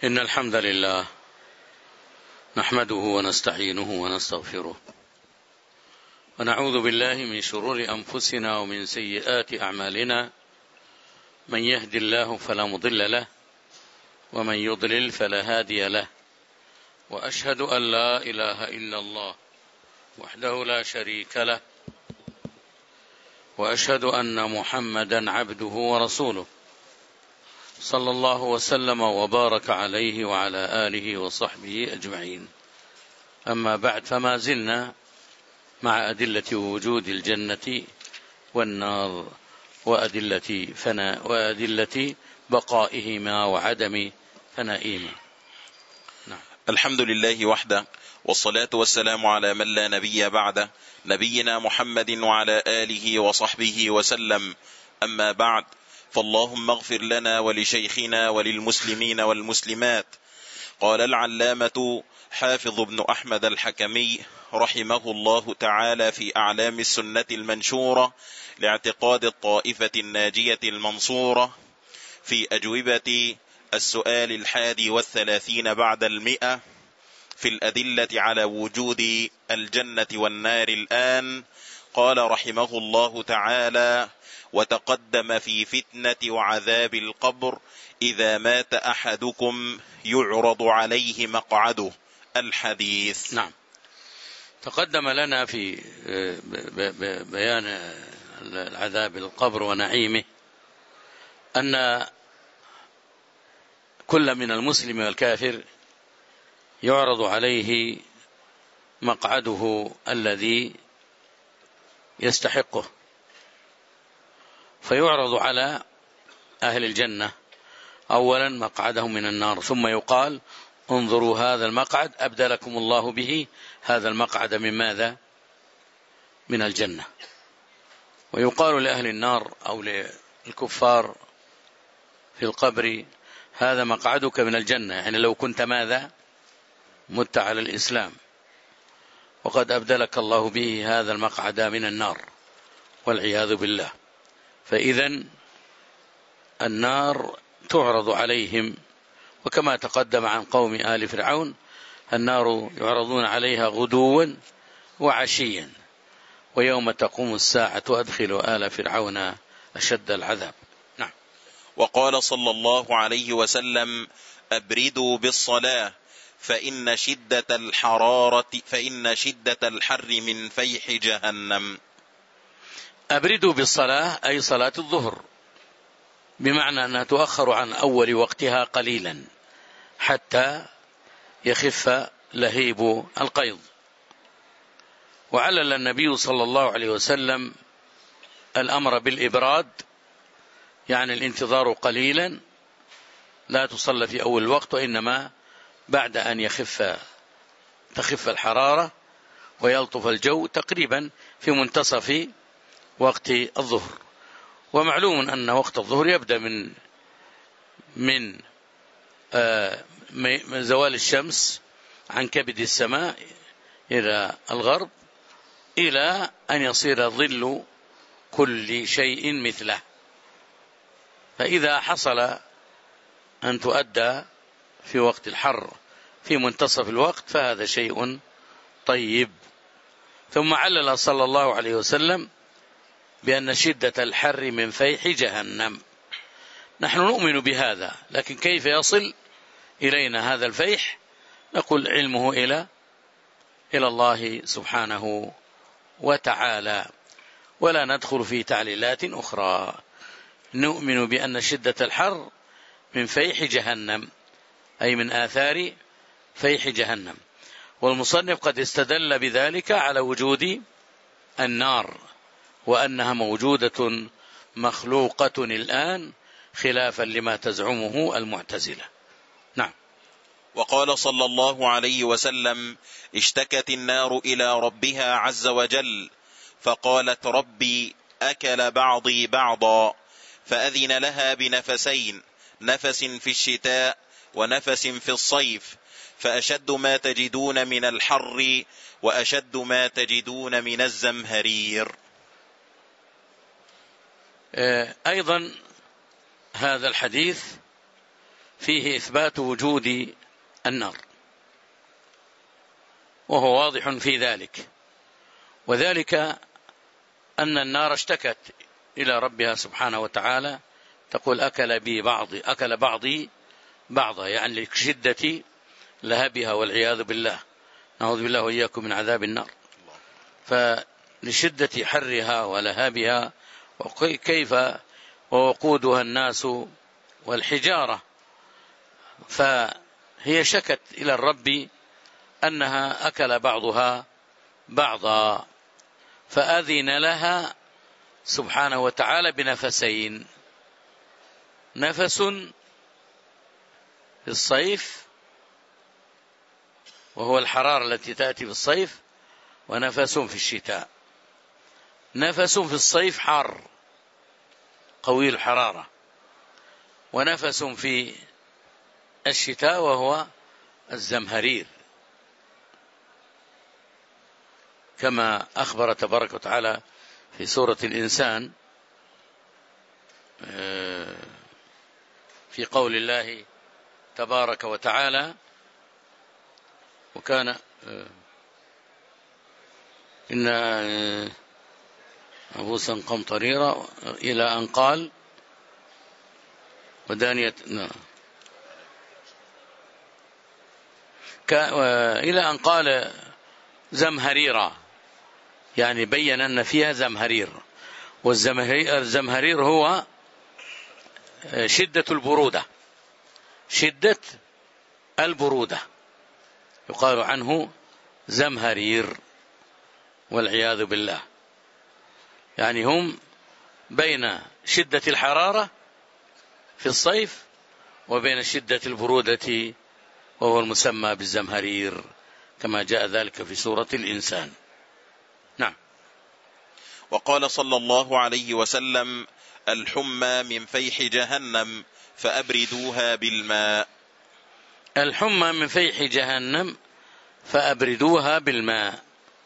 إن الحمد لله نحمده ونستعينه ونستغفره ونعوذ بالله من شرور أنفسنا ومن سيئات أعمالنا. من يهد الله فلا مضل له ومن يضلل فلا هادي له، وأشهد أن لا إله إلا الله وحده لا شريك له، وأشهد أن محمدا عبده ورسوله صلى الله وسلم وبارك عليه وعلى آله وصحبه أجمعين. أما بعد، فما زلنا مع أدلة وجود الجنة والنار وأدلة بقائهما وعدم فنائهما. نعم. الحمد لله وحده، والصلاة والسلام على من لا نبي بعده، نبينا محمد وعلى آله وصحبه وسلم. أما بعد، فاللهم اغفر لنا ولشيخنا وللمسلمين والمسلمات. قال العلامة حافظ بن أحمد الحكمي رحمه الله تعالى في أعلام السنة المنشورة لاعتقاد الطائفة الناجية المنصورة في أجوبة السؤال 31 بعد 100 في الأدلة على وجود الجنة والنار الآن. قال رحمه الله تعالى: وتقدم في فتنة وعذاب القبر إذا مات أحدكم يعرض عليه مقعده. الحديث. نعم. تقدم لنا في بيان العذاب القبر ونعيمه أن كل من المسلم والكافر يعرض عليه مقعده الذي يستحقه، فيعرض على أهل الجنة أولا مقعدهم من النار، ثم يقال: انظروا هذا المقعد أبدلكم الله به هذا المقعد من ماذا؟ من الجنة. ويقال لأهل النار أو للكفار في القبر: هذا مقعدك من الجنة، يعني لو كنت ماذا؟ مت على الإسلام، وقد أبدلك الله به هذا المقعد من النار، والعياذ بالله. فإذن النار تعرض عليهم، وكما تقدم عن قوم آل فرعون: النار يعرضون عليها غدوا وعشيا ويوم تقوم الساعة أدخلوا آل فرعون أشد العذاب. نعم. وقال صلى الله عليه وسلم: أبردوا بالصلاة فإن شدة الحر من فيح جهنم. أبردوا بالصلاة أي صلاة الظهر، بمعنى أنها تؤخر عن أول وقتها قليلا حتى يخف لهيب القيظ. وعلل النبي صلى الله عليه وسلم الأمر بالإبراد، يعني الانتظار قليلا، لا تصلى في أول الوقت، وإنما بعد أن تخف الحرارة ويلطف الجو تقريبا في منتصف وقت الظهر. ومعلوم أن وقت الظهر يبدأ من زوال الشمس عن كبد السماء إلى الغرب، إلى أن يصير ظل كل شيء مثله. فإذا حصل أن تؤدى في وقت الحر في منتصف الوقت فهذا شيء طيب. ثم علل صلى الله عليه وسلم بأن شدة الحر من فيح جهنم. نحن نؤمن بهذا، لكن كيف يصل إلينا هذا الفيح؟ نقول علمه إلى الله سبحانه وتعالى، ولا ندخل في تعليلات أخرى. نؤمن بأن شدة الحر من فيح جهنم، أي من آثار فيح جهنم. والمصنف قد استدل بذلك على وجود النار، وأنها موجودة مخلوقة الآن، خلافا لما تزعمه المعتزلة. نعم. وقال صلى الله عليه وسلم: اشتكت النار إلى ربها عز وجل فقالت: ربي أكل بعضي بعضا، فأذن لها بنفسين، نفس في الشتاء ونفس في الصيف، فأشد ما تجدون من الحر وأشد ما تجدون من الزمهرير. أيضا هذا الحديث فيه إثبات وجود النار، وهو واضح في ذلك، وذلك أن النار اشتكت إلى ربها سبحانه وتعالى، تقول أكل بعضي بعضا، يعني لشدة لهبها والعياذ بالله، نعوذ بالله وإياكم من عذاب النار. فلشدة حرها ولهبها، وكيف ووقودها الناس والحجارة، فهي شكت إلى الرب أنها أكل بعضها بعضا، فأذن لها سبحانه وتعالى بنفسين: نفس في الصيف وهو الحرارة التي تأتي في الصيف، ونفس في الشتاء. نفس في الصيف حار قوي الحرارة، ونفس في الشتاء وهو الزمهرير، كما أخبر تبارك وتعالى في سورة الإنسان في قول الله تبارك وتعالى: وكان إن عبوسا قمطريرا، إلى أن قال ودانية، إلى أن قال زمهريرا، يعني بين أن فيها زمهرير. والزمهرير هو شدة البرودة، شدة البرودة يقال عنه زمهرير والعياذ بالله، يعني هم بين شدة الحرارة في الصيف وبين شدة البرودة، وهو المسمى بالزمهرير كما جاء ذلك في سورة الإنسان. نعم. وقال صلى الله عليه وسلم: الحمى من فيح جهنم فأبردوها بالماء. الحمى من فيح جهنم فأبردوها بالماء،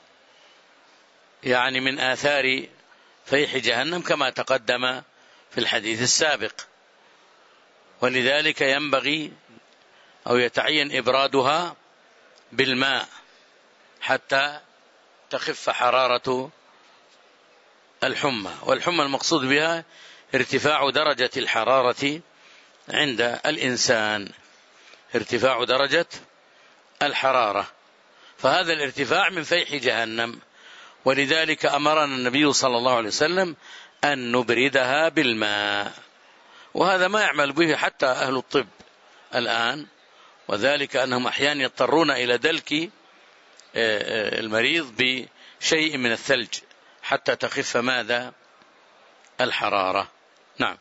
يعني من آثار فيح جهنم كما تقدم في الحديث السابق، ولذلك ينبغي أو يتعين إبرادها بالماء حتى تخف حرارة الحمى. والحمى المقصود بها ارتفاع درجة الحرارة عند الإنسان، ارتفاع درجة الحرارة، فهذا الارتفاع من فيح جهنم، ولذلك أمرنا النبي صلى الله عليه وسلم أن نبردها بالماء، وهذا ما يعمل به حتى أهل الطب الآن، وذلك أنهم أحيانا يضطرون إلى دلك المريض بشيء من الثلج حتى تخف ماذا؟ الحرارة. نعم.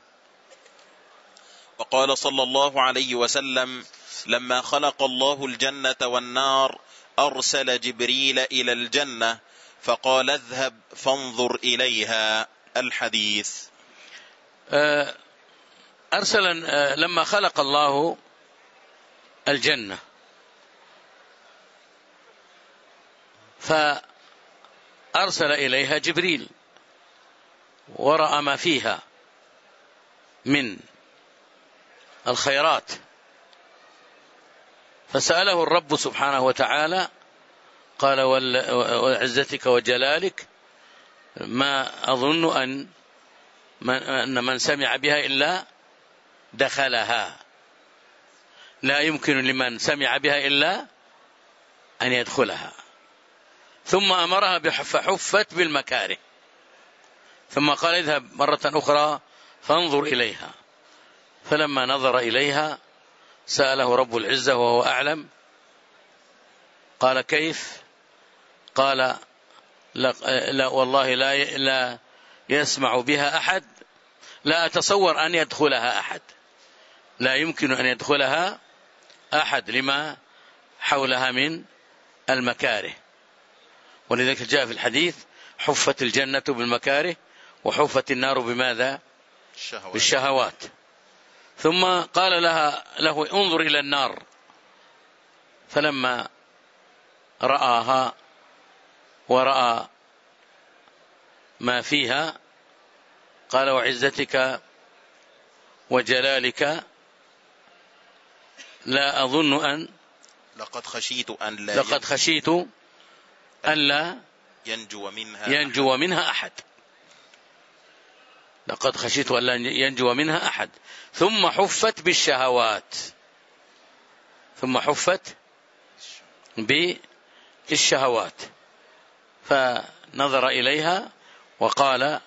وقال صلى الله عليه وسلم: لما خلق الله الجنة والنار أرسل جبريل إلى الجنة فقال: اذهب فانظر إليها. الحديث. أرسل لما خلق الله الجنة فأرسل إليها جبريل ورأى ما فيها من الخيرات، فسأله الرب سبحانه وتعالى قال: وعزتك وجلالك ما أظن أن من سمع بها إلا دخلها، لا يمكن لمن سمع بها إلا أن يدخلها. ثم أمرها فحفت بالمكاره، ثم قال: اذهب مرة أخرى فانظر إليها. فلما نظر إليها سأله رب العزة وهو أعلم، قال: كيف؟ قال: لا والله لا يسمع بها أحد، لا أتصور أن يدخلها أحد، لا يمكن أن يدخلها أحد لما حولها من المكاره. ولذلك جاء في الحديث: حفت الجنة بالمكاره وحفت النار بماذا؟ بالشهوات. ثم قال له: انظر إلى النار. فلما رآها ورأى ما فيها قال: وعزتك وجلالك لا أظن أن لقد خشيت أن لا ينجو منها أحد. لقد خشيت أن لا ينجو منها أحد. ثم حفت بالشهوات، فنظر إليها وقال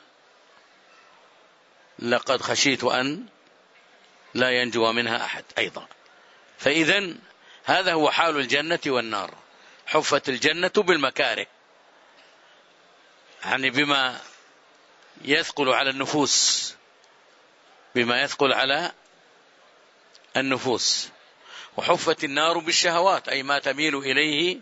لقد خشيت أن لا ينجو منها أحد أيضا. فإذن هذا هو حال الجنة والنار. حفت الجنة بالمكاره، يعني بما يثقل على النفوس، وحفت النار بالشهوات، أي ما تميل إليه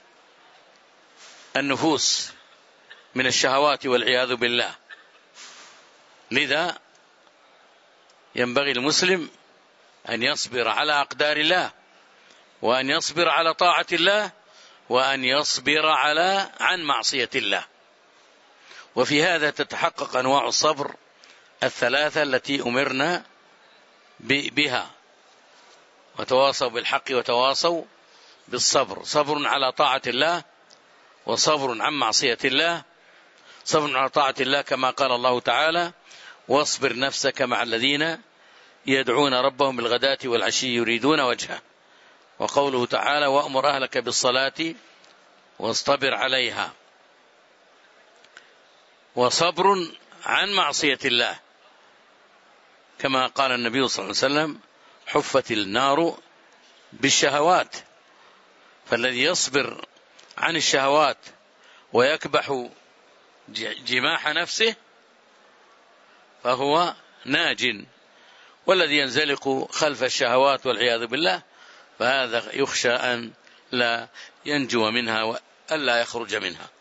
النفوس من الشهوات والعياذ بالله. لذا ينبغي المسلم أن يصبر على أقدار الله، وأن يصبر على طاعة الله، وأن يصبر عن معصية الله. وفي هذا تتحقق أنواع الصبر الثلاثة التي أمرنا بها. وتواصوا بالحق وتواصوا بالصبر. صبر على طاعة الله، وصبر عن معصية الله. صبر على طاعة الله كما قال الله تعالى: واصبر نفسك مع الذين يدعون ربهم بالغداة والعشي يريدون وجهه. وقوله تعالى: وأمر أهلك بالصلاة واصطبر عليها. وصبر عن معصية الله كما قال النبي صلى الله عليه وسلم: حفت النار بالشهوات. فالذي يصبر عن الشهوات ويكبح جماح نفسه فهو ناج، والذي ينزلق خلف الشهوات والعياذ بالله فهذا يخشى أن لا ينجو منها وألا يخرج منها.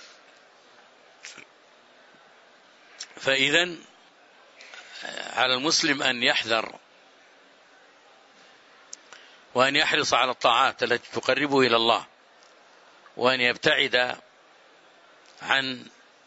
فإذن على المسلم أن يحذر وأن يحرص على الطاعات التي تقربه إلى الله، وأن يبتعد عن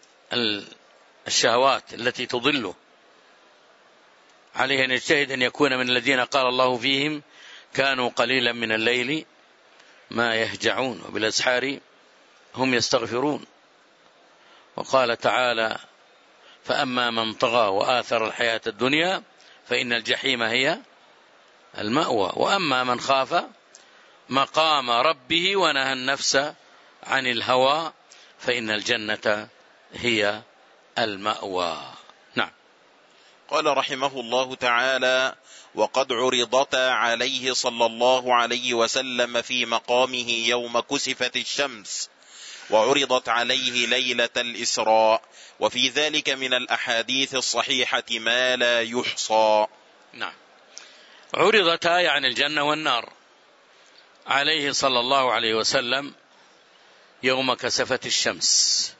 الشهوات التي تضله. عليه أن يجتهد أن يكون من الذين قال الله فيهم: كانوا قليلا من الليل ما يهجعون وبالأسحار هم يستغفرون. وقال تعالى: فأما من طغى وآثر الحياة الدنيا فإن الجحيم هي المأوى، وأما من خاف مقام ربه ونهى النفس عن الهوى فإن الجنة هي المأوى. نعم. قال رحمه الله تعالى: وقد عرضتا عليه صلى الله عليه وسلم في مقامه يوم كسفت الشمس، وعرضت عليه ليلة الإسراء، وفي ذلك من الأحاديث الصحيحة ما لا يحصى. نعم. عرضتا يعني الجنة والنار عليه صلى الله عليه وسلم يوم كسفت الشمس،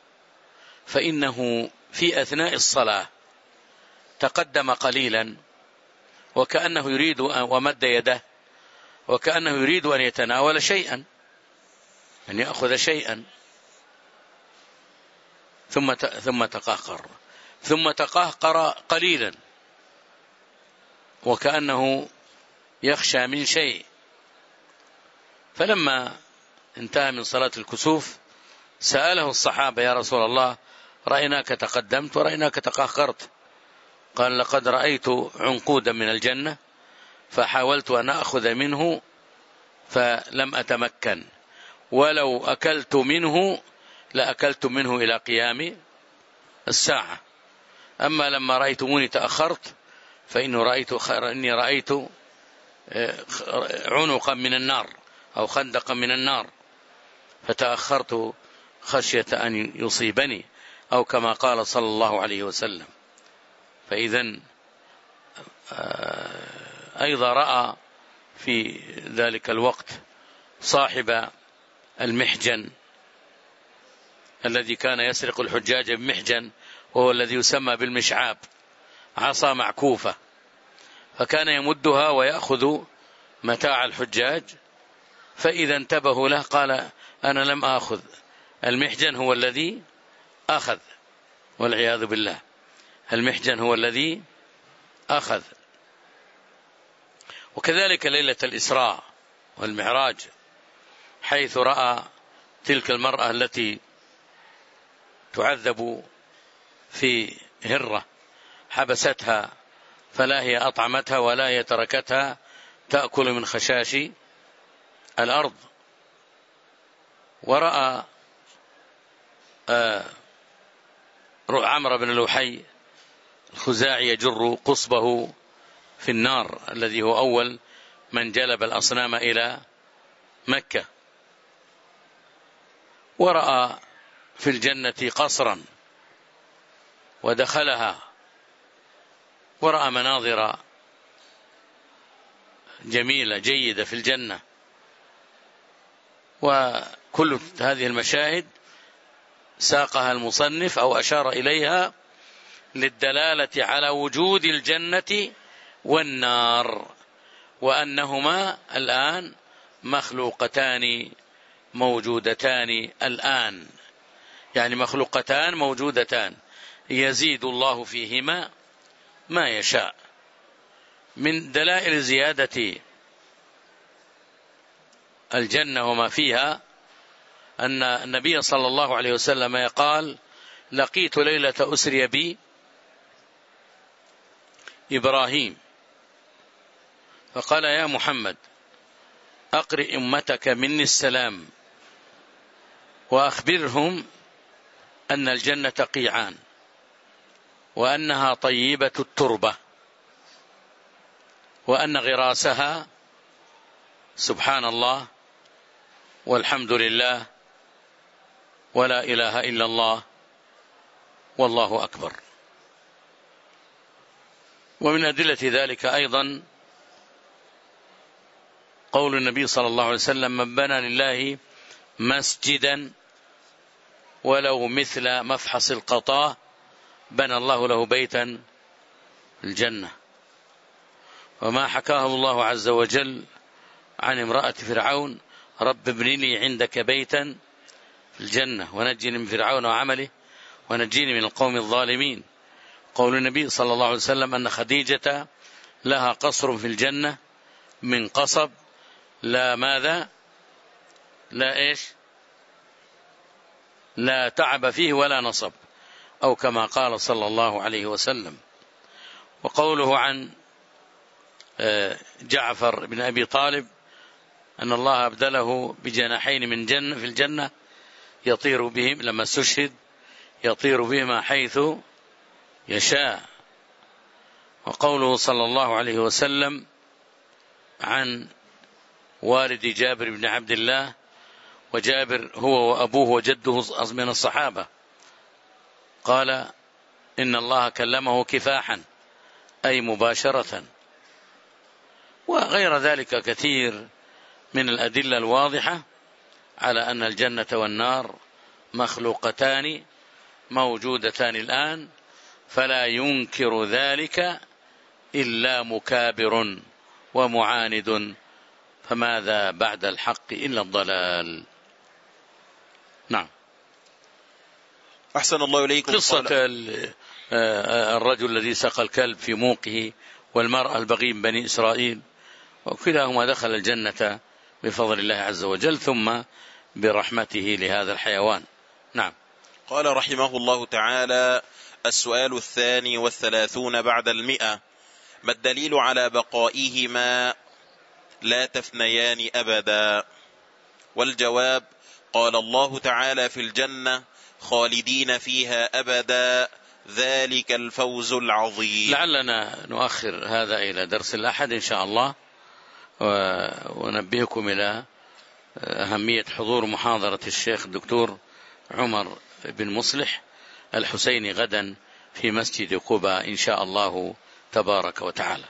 فإنه في أثناء الصلاة تقدم قليلا وكأنه يريد ومد يده وكأنه يريد أن يتناول شيئا، أن يأخذ شيئا، ثم تقهقر قليلا وكأنه يخشى من شيء. فلما انتهى من صلاة الكسوف سأله الصحابة: يا رسول الله، رأيناك تقدمت ورأيناك تقهقرت. قال: لقد رأيت عنقودا من الجنة فحاولت أن أخذ منه فلم أتمكن، ولو أكلت منه لأكلت منه إلى قيام الساعة. أما لما رأيتموني تأخرت فإني رأيت عنقا من النار أو خندقا من النار فتأخرت خشية أن يصيبني، أو كما قال صلى الله عليه وسلم. فإذن أيضا رأى في ذلك الوقت صاحب المحجن الذي كان يسرق الحجاج بمحجن، وهو الذي يسمى بالمشعاب، عصا معكوفة، فكان يمدها ويأخذ متاع الحجاج. فإذا انتبهوا له قال: أنا لم آخذ، المحجن هو الذي أخذ، والعياذ بالله، المحجن هو الذي أخذ. وكذلك ليلة الإسراء والمعراج، حيث رأى تلك المرأة التي تعذب في هرة حبستها، فلا هي أطعمتها ولا هي تركتها تأكل من خشاش الأرض. ورأى عمرو بن لوحي الخزاعي يجر قصبه في النار، الذي هو أول من جلب الأصنام إلى مكة. ورأى في الجنة قصرا ودخلها، ورأى مناظر جميلة جيدة في الجنة. وكل هذه المشاهد ساقها المصنف أو أشار إليها للدلالة على وجود الجنة والنار، وأنهما الآن مخلوقتان موجودتان الآن، يعني مخلوقتان موجودتان يزيد الله فيهما ما يشاء. من دلائل زيادة الجنة وما فيها أن النبي صلى الله عليه وسلم قال: لقيت ليلة أسري بي إبراهيم فقال: يا محمد أقرئ أمتك مني السلام وأخبرهم أن الجنة قيعان وأنها طيبة التربة وأن غراسها سبحان الله والحمد لله ولا إله إلا الله والله أكبر. ومن أدلة ذلك أيضا قول النبي صلى الله عليه وسلم: من بنى لله مسجدا ولو مثل مفحص القطاء بنى الله له بيتا الجنة. وما حكاه الله عز وجل عن امرأة فرعون: رب ابن لي عندك بيتا في الجنة ونجني من فرعون وعمله ونجيني من القوم الظالمين. قول النبي صلى الله عليه وسلم أن خديجة لها قصر في الجنة من قصب لا ماذا لا إيش لا تعب فيه ولا نصب، أو كما قال صلى الله عليه وسلم. وقوله عن جعفر بن أبي طالب أن الله أبدله بجناحين من جنة في الجنة يطير بهم لما استشهد يطير بهما حيث يشاء. وقوله صلى الله عليه وسلم عن والد جابر بن عبد الله، وجابر هو وأبوه وجده من الصحابة، قال: إن الله كلمه كفاحا أي مباشرة. وغير ذلك كثير من الأدلة الواضحة على أن الجنة والنار مخلوقتان موجودتان الآن، فلا ينكر ذلك إلا مكابر ومعاند، فماذا بعد الحق إلا الضلال. نعم. أحسن الله إليكم. قصة الرجل الذي سقى الكلب في موقه والمرأة البغي بني إسرائيل، وكلاهما دخل الجنة بفضل الله عز وجل ثم برحمته لهذا الحيوان. نعم. قال رحمه الله تعالى: السؤال 32 بعد 100: ما الدليل على بقائهما لا تفنيان أبدا؟ والجواب: قال الله تعالى في الجنة: خالدين فيها أبدا ذلك الفوز العظيم. لعلنا نؤخر هذا إلى درس الأحد إن شاء الله، ونبهكم إلى أهمية حضور محاضرة الشيخ الدكتور عمر بن مصلح الحسيني غدا في مسجد قباء إن شاء الله تبارك وتعالى.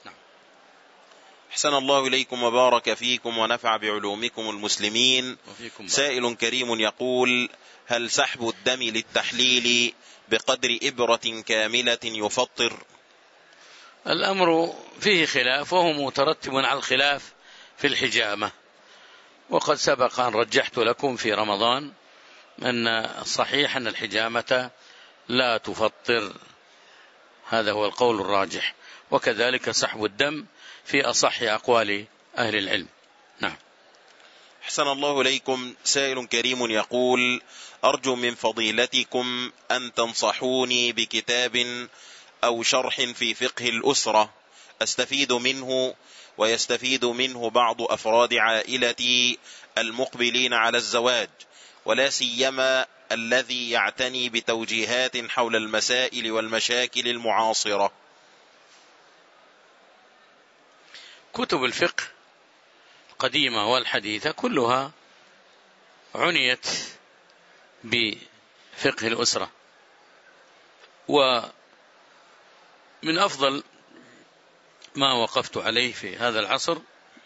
أحسن الله إليكم وبارك فيكم ونفع بعلومكم المسلمين. سائل كريم يقول: هل سحب الدم للتحليل بقدر إبرة كاملة يفطر؟ الأمر فيه خلاف، وهو مترتب على الخلاف في الحجامة، وقد سبق أن رجحت لكم في رمضان أن الصحيح أن الحجامة لا تفطر، هذا هو القول الراجح. وكذلك سحب الدم في أصح أقوال أهل العلم. نعم. أحسن الله إليكم. سائل كريم يقول: أرجو من فضيلتكم أن تنصحوني بكتاب أو شرح في فقه الأسرة أستفيد منه ويستفيد منه بعض أفراد عائلتي المقبلين على الزواج، ولا سيما الذي يعتني بتوجيهات حول المسائل والمشاكل المعاصرة. كتب الفقه القديمة والحديثة كلها عنيت بفقه الأسرة، ومن أفضل ما وقفت عليه في هذا العصر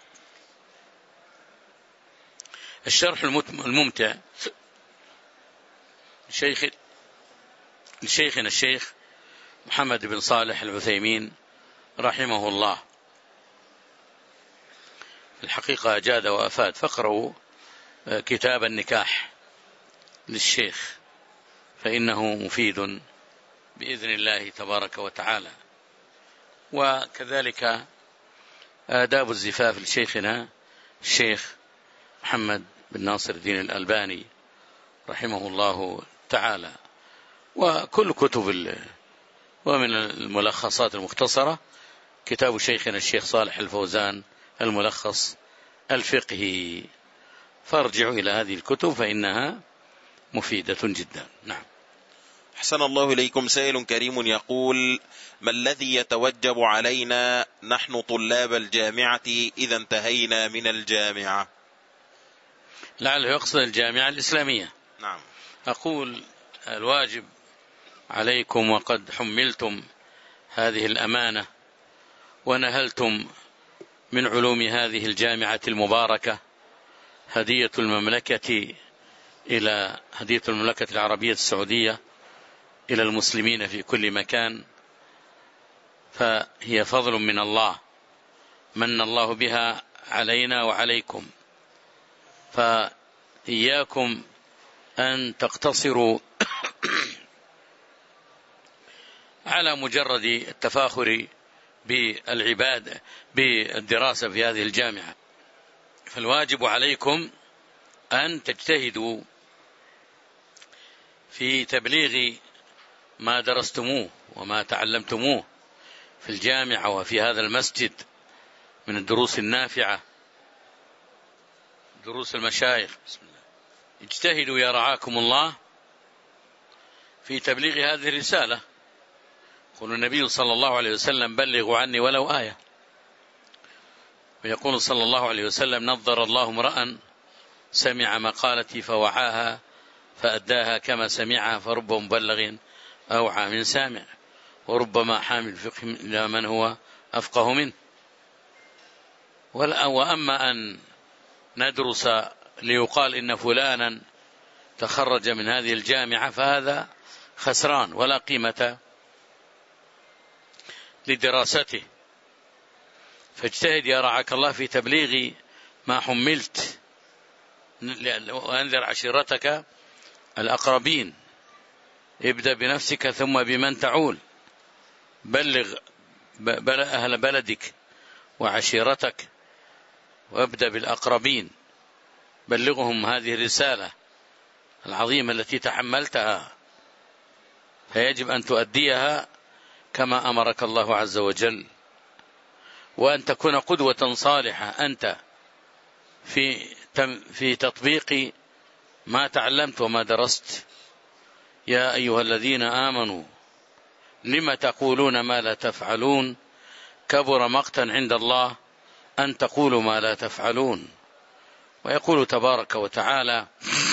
الشرح الممتع لشيخنا الشيخ محمد بن صالح العثيمين رحمه الله. الحقيقة أجاد وأفاد، فاقرأوا كتاب النكاح للشيخ فإنه مفيد بإذن الله تبارك وتعالى. وكذلك آداب الزفاف لشيخنا الشيخ محمد بن ناصر الدين الألباني رحمه الله تعالى. وكل كتب ومن الملخصات المختصرة كتاب شيخنا الشيخ صالح الفوزان الملخص الفقهي، فارجعوا إلى هذه الكتب فإنها مفيدة جدا. نعم. أحسن الله إليكم. سائل كريم يقول: ما الذي يتوجب علينا نحن طلاب الجامعة إذا انتهينا من الجامعة؟ لعله يقصد الجامعة الإسلامية. نعم. أقول الواجب عليكم وقد حملتم هذه الأمانة ونهلتم من علوم هذه الجامعة المباركة هدية المملكة العربية السعودية إلى المسلمين في كل مكان، فهي فضل من الله من الله بها علينا وعليكم، فإياكم أن تقتصروا على مجرد التفاخر بالدراسة في هذه الجامعة. فالواجب عليكم أن تجتهدوا في تبليغ ما درستموه وما تعلمتموه في الجامعة وفي هذا المسجد من الدروس النافعة، دروس المشايخ. بسم الله. اجتهدوا يا رعاكم الله في تبليغ هذه الرسالة. يقول النبي صلى الله عليه وسلم: بلغوا عني ولو آية. ويقول صلى الله عليه وسلم: نظر الله امرأ سمع مقالتي فوعاها فأداها كما سمعها، فرب مبلغ أوعى من سامع، وربما حامل فقه إلى من هو أفقه منه. وأما أن ندرس ليقال إن فلانا تخرج من هذه الجامعة فهذا خسران ولا قيمة لدراسته. فاجتهد يا رعاك الله في تبليغ ما حملت، وأنذر عشيرتك الأقربين، ابدأ بنفسك ثم بمن تعول، بلغ أهل بلدك وعشيرتك وابدأ بالأقربين، بلغهم هذه الرسالة العظيمة التي تحملتها، فيجب أن تؤديها كما أمرك الله عز وجل، وأن تكون قدوة صالحة أنت في تطبيق ما تعلمت وما درست. يا أيها الذين آمنوا لم تقولون ما لا تفعلون كبر مقتا عند الله أن تقولوا ما لا تفعلون. ويقول تبارك وتعالى: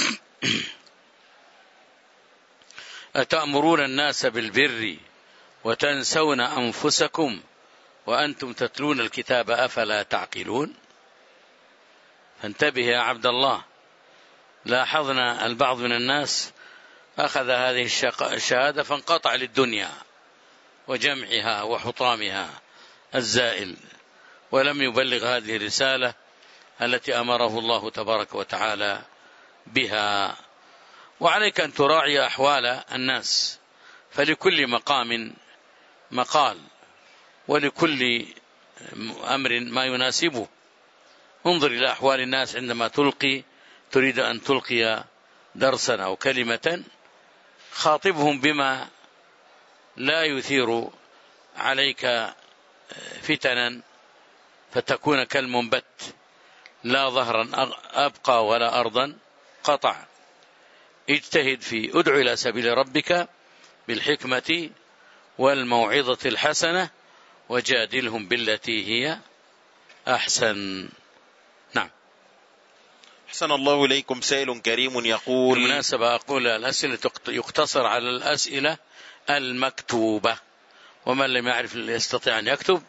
أتأمرون الناس بالبر وتنسون أنفسكم وأنتم تتلون الكتاب أفلا تعقلون. فانتبه يا عبد الله. لاحظنا البعض من الناس أخذ هذه الشهادة فانقطع للدنيا وجمعها وحطامها الزائل، ولم يبلغ هذه الرسالة التي أمره الله تبارك وتعالى بها. وعليك أن تراعي أحوال الناس، فلكل مقام مقال، ولكل أمر ما يناسبه. انظر إلى أحوال الناس عندما تريد أن تلقي درسا أو كلمة، خاطبهم بما لا يثير عليك فتنا فتكون كالمنبت لا ظهرا أبقى ولا أرضا قطع. اجتهد في ادع إلى سبيل ربك بالحكمة والموعظة الحسنة وجادلهم بالتي هي أحسن. نعم. أحسن الله إليكم. سائل كريم يقول، بالمناسبة أقول الأسئلة يقتصر على الأسئلة المكتوبة، ومن لم يعرف يستطيع أن يكتب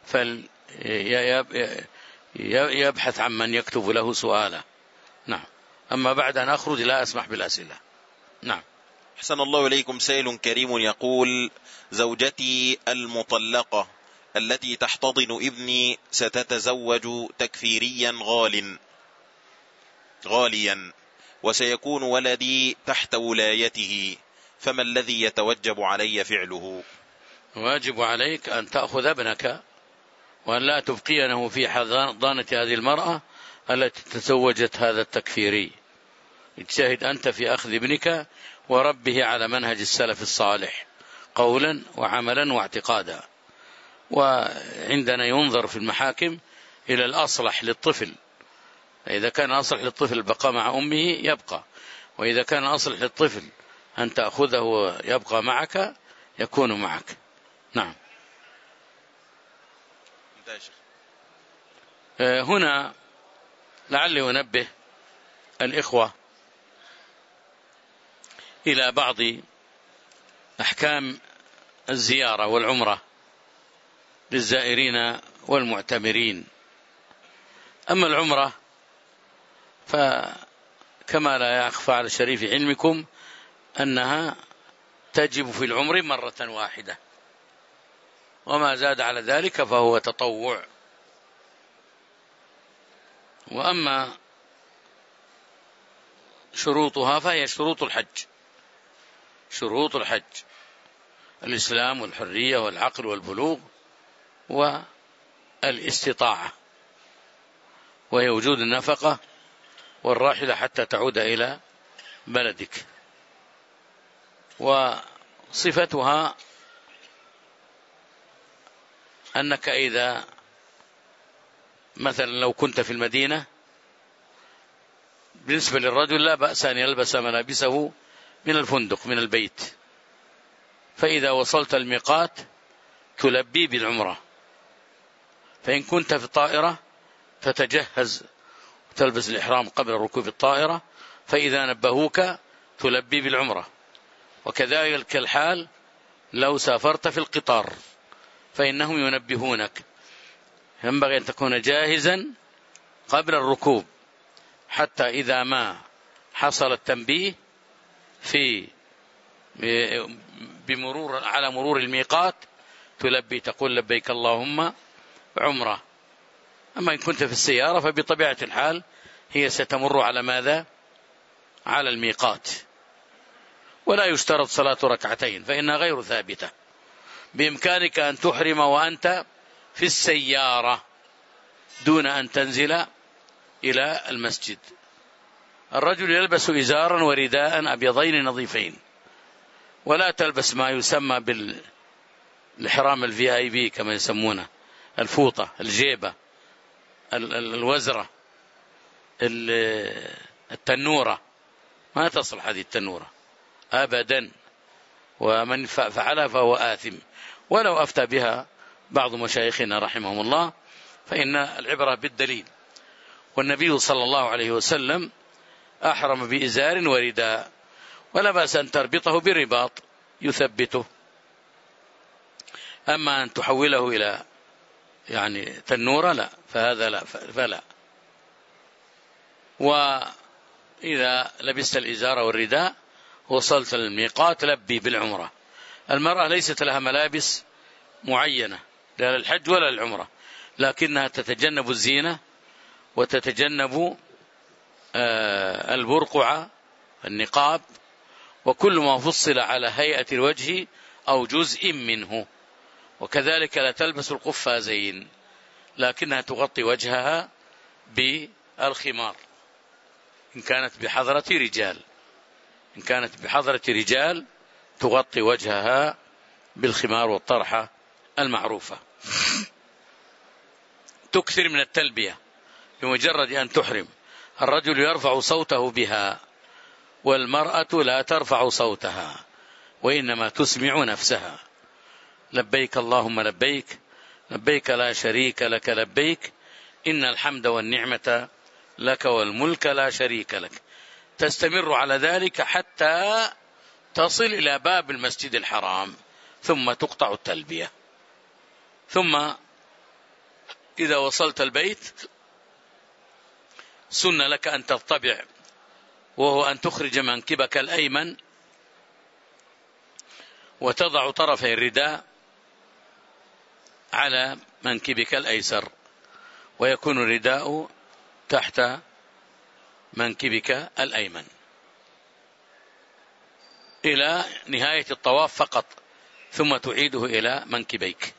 فيبحث عن من يكتب له سؤاله. نعم. أما بعد أن أخرج لا أسمح بالأسئلة. نعم. أحسن الله إليكم. سائل كريم يقول: زوجتي المطلقة التي تحتضن ابني ستتزوج تكفيريا غاليا، وسيكون ولدي تحت ولايته، فما الذي يتوجب علي فعله؟ واجب عليك أن تأخذ ابنك وأن لا تبقينه في حضانة هذه المرأة التي تزوجت هذا التكفيري. اجتهد أنت في أخذ ابنك وربه على منهج السلف الصالح قولا وعملا واعتقادا. وعندنا ينظر في المحاكم إلى الأصلح للطفل، إذا كان أصلح للطفل بقى مع أمه يبقى، وإذا كان أصلح للطفل أن تأخذه ويبقى معك يكون معك. نعم. هنا لعلي أنبه الإخوة إلى بعض أحكام الزيارة والعمرة للزائرين والمعتمرين. أما العمرة فكما لا يخفى على شريف علمكم أنها تجب في العمر مرة واحدة، وما زاد على ذلك فهو تطوع. وأما شروطها فهي شروط الحج، شروط الحج: الإسلام والحرية والعقل والبلوغ والاستطاعة، وهي وجود النفقة والراحلة حتى تعود إلى بلدك. وصفتها أنك إذا مثلا لو كنت في المدينة، بالنسبة للرجل لا بأس أن يلبس ملابسه من الفندق من البيت، فإذا وصلت الميقات تلبي بالعمرة. فإن كنت في الطائرة فتجهز وتلبس الإحرام قبل ركوب الطائرة، فإذا نبهوك تلبي بالعمرة. وكذلك الحال لو سافرت في القطار فإنهم ينبهونك، ينبغي أن تكون جاهزا قبل الركوب، حتى إذا ما حصل التنبيه على مرور الميقات تلبي، تقول لبيك اللهم عمرة. أما إن كنت في السيارة فبطبيعة الحال هي ستمر على ماذا؟ على الميقات. ولا يشترط صلاة ركعتين فإنها غير ثابتة. بإمكانك أن تحرم وأنت في السيارة دون أن تنزل إلى المسجد. الرجل يلبس إزارا ورداء أبيضين نظيفين، ولا تلبس ما يسمى بالحرام الVIP كما يسمونه، الفوطة، الجيبة، الوزرة، التنورة. ما تصلح هذه التنورة أبدا، ومن فعلها فهو آثم. ولو أفتى بها بعض مشايخنا رحمهم الله فإن العبرة بالدليل. والنبي صلى الله عليه وسلم أحرم بإزار ورداء، ولا بأس أن تربطه برباط يثبته. أما أن تحوله إلى يعني تنورة لا، فهذا لا، فلا. وإذا لبست الإزار والرداء وصلت للميقات لبي بالعمرة. المرأة ليست لها ملابس معينة لا للحج ولا للعمرة، لكنها تتجنب الزينة وتتجنب البرقع، النقاب، وكل ما فصل على هيئة الوجه أو جزء منه. وكذلك لا تلبس القفازين لكنها تغطي وجهها بالخمار إن كانت بحضرة رجال، إن كانت بحضرة رجال تغطي وجهها بالخمار والطرحة المعروفة. تكثر من التلبية بمجرد أن تحرم. الرجل يرفع صوته بها، والمرأة لا ترفع صوتها وإنما تسمع نفسها. لبيك اللهم لبيك، لبيك لا شريك لك لبيك، إن الحمد والنعمة لك والملك لا شريك لك. تستمر على ذلك حتى تصل إلى باب المسجد الحرام، ثم تقطع التلبية. ثم إذا وصلت البيت سن لك أن ترتبع، وهو أن تخرج منكبك الأيمن وتضع طرفي الرداء على منكبك الأيسر، ويكون الرداء تحت منكبك الأيمن إلى نهاية الطواف فقط، ثم تعيده إلى منكبيك.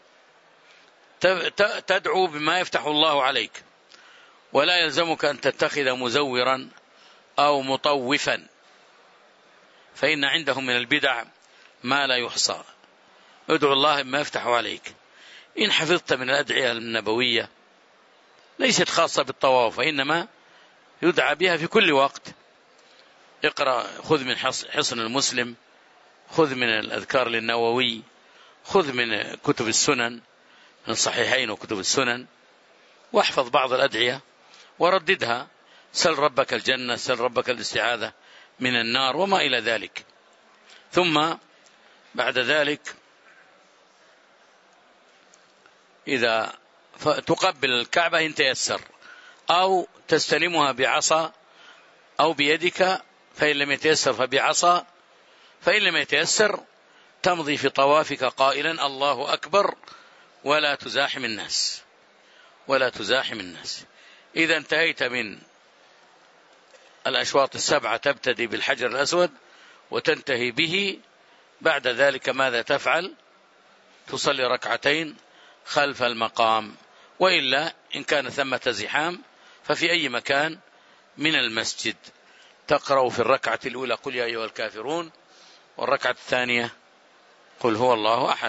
تدعو بما يفتح الله عليك، ولا يلزمك أن تتخذ مزورا أو مطوفا، فإن عندهم من البدع ما لا يحصى. ادعو الله بما يفتح عليك. إن حفظت من الأدعية النبوية ليست خاصة بالطواف، وإنما يدعى بها في كل وقت. اقرأ، خذ من حصن المسلم، خذ من الأذكار للنووي، خذ من كتب السنن، من الصحيحين وكتب السنن، واحفظ بعض الأدعية ورددها. سل ربك الجنة، سل ربك الاستعاذة من النار وما إلى ذلك. ثم بعد ذلك إذا تقبل الكعبة إن تيسر، أو تستلمها بعصا أو بيدك، فإن لم يتيسر فبعصا، فإن لم يتيسر تمضي في طوافك قائلا الله أكبر ولا تزاحم الناس، ولا تزاحم الناس. إذا انتهيت من الأشواط السبعة تبتدي بالحجر الأسود وتنتهي به. بعد ذلك ماذا تفعل؟ تصلي ركعتين خلف المقام، وإلا إن كان ثمة زحام ففي أي مكان من المسجد. تقرأ في الركعة الأولى قل يا أيها الكافرون، والركعة الثانية قل هو الله أحد.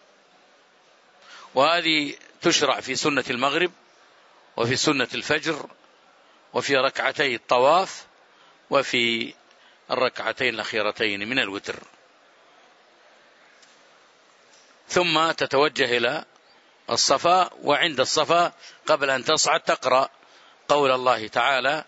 وهذه تشرع في سنة المغرب، وفي سنة الفجر، وفي ركعتي الطواف، وفي الركعتين الأخيرتين من الوتر. ثم تتوجه إلى الصفا، وعند الصفا قبل أن تصعد تقرأ قول الله تعالى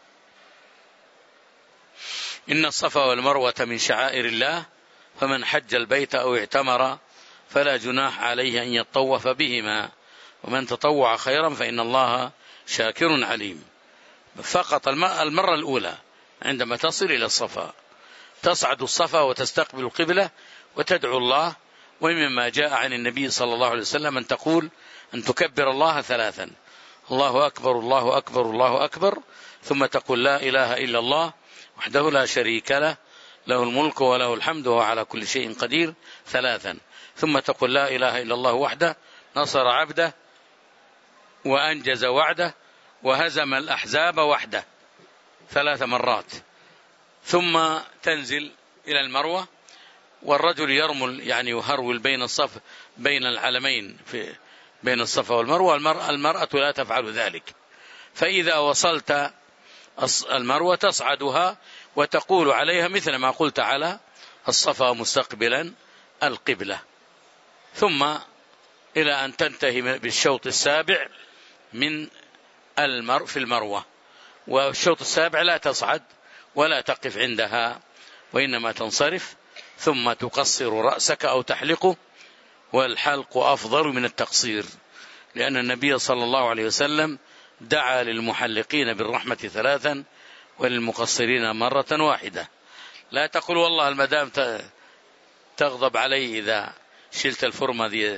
إن الصفا والمروة من شعائر الله فمن حج البيت أو اعتمر فلا جناح عليه أن يطوف بهما ومن تطوع خيرا فإن الله شاكر عليم. فقط المرة الأولى عندما تصل إلى الصفا تصعد الصفا وتستقبل القبلة وتدعو الله. ومما جاء عن النبي صلى الله عليه وسلم أن تقول أن تكبر الله ثلاثا، الله أكبر الله أكبر الله أكبر، ثم تقول لا إله إلا الله وحده لا شريك له، له الملك وله الحمد وهو على كل شيء قدير ثلاثا، ثم تقول لا إله إلا الله وحده نصر عبده وأنجز وعده وهزم الأحزاب وحده 3 مرات. ثم تنزل إلى المروة، والرجل يرمل يعني يهرول بين العلمين بين الصفا والمروة. المرأة لا تفعل ذلك. فإذا وصلت المروة تصعدها وتقول عليها مثل ما قلت على الصفا مستقبلا القبلة، ثم إلى أن تنتهي بالشوط السابع من في المروة. والشوط السابع لا تصعد ولا تقف عندها، وإنما تنصرف ثم تقصر رأسك أو تحلقه، والحلق أفضل من التقصير، لأن النبي صلى الله عليه وسلم دعا للمحلقين بالرحمة 3 وللمقصرين مرة واحدة. لا تقول والله المدام تغضب علي إذا شلت الفرمة ذي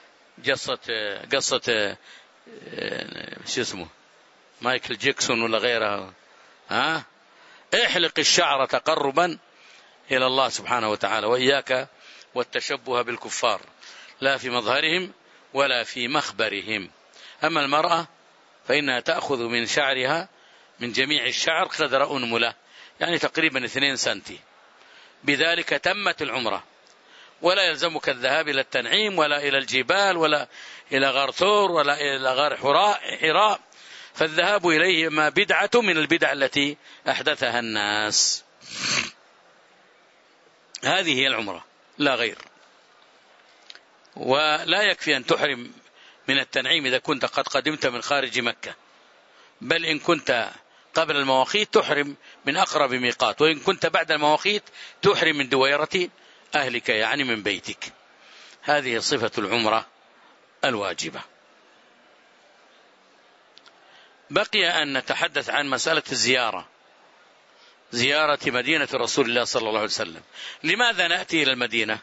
قصة شو اسمه مايكل جيكسون ولا غيرها. احلق الشعر تقربا إلى الله سبحانه وتعالى، وإياك والتشبه بالكفار لا في مظهرهم ولا في مخبرهم. أما المرأة فإنها تأخذ من شعرها من جميع الشعر قدر أنملة، يعني تقريبا 2 سنتي. بذلك تمت العمرة، ولا يلزمك الذهاب إلى التنعيم ولا إلى الجبال ولا إلى غار ثور ولا إلى غار حراء، فالذهاب إليه ما بدعة من البدع التي أحدثها الناس. هذه هي العمرة لا غير. ولا يكفي أن تحرم من التنعيم إذا كنت قد قدمت من خارج مكة، بل إن كنت قبل المواقيت تحرم من أقرب ميقات، وإن كنت بعد المواقيت تحرم من دويرة أهلك، يعني من بيتك. هذه صفة العمرة الواجبة. بقي أن نتحدث عن مسألة الزيارة، زيارة مدينة رسول الله صلى الله عليه وسلم. لماذا نأتي إلى المدينة؟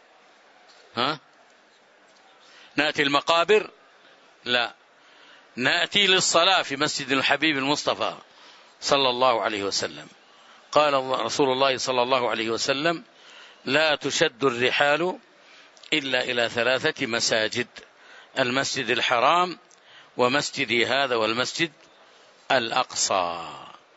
نأتي المقابر؟ لا، نأتي للصلاة في مسجد الحبيب المصطفى صلى الله عليه وسلم. قال رسول الله صلى الله عليه وسلم: لا تشد الرحال إلا إلى 3 مساجد: المسجد الحرام، ومسجدي هذا، والمسجد الأقصى،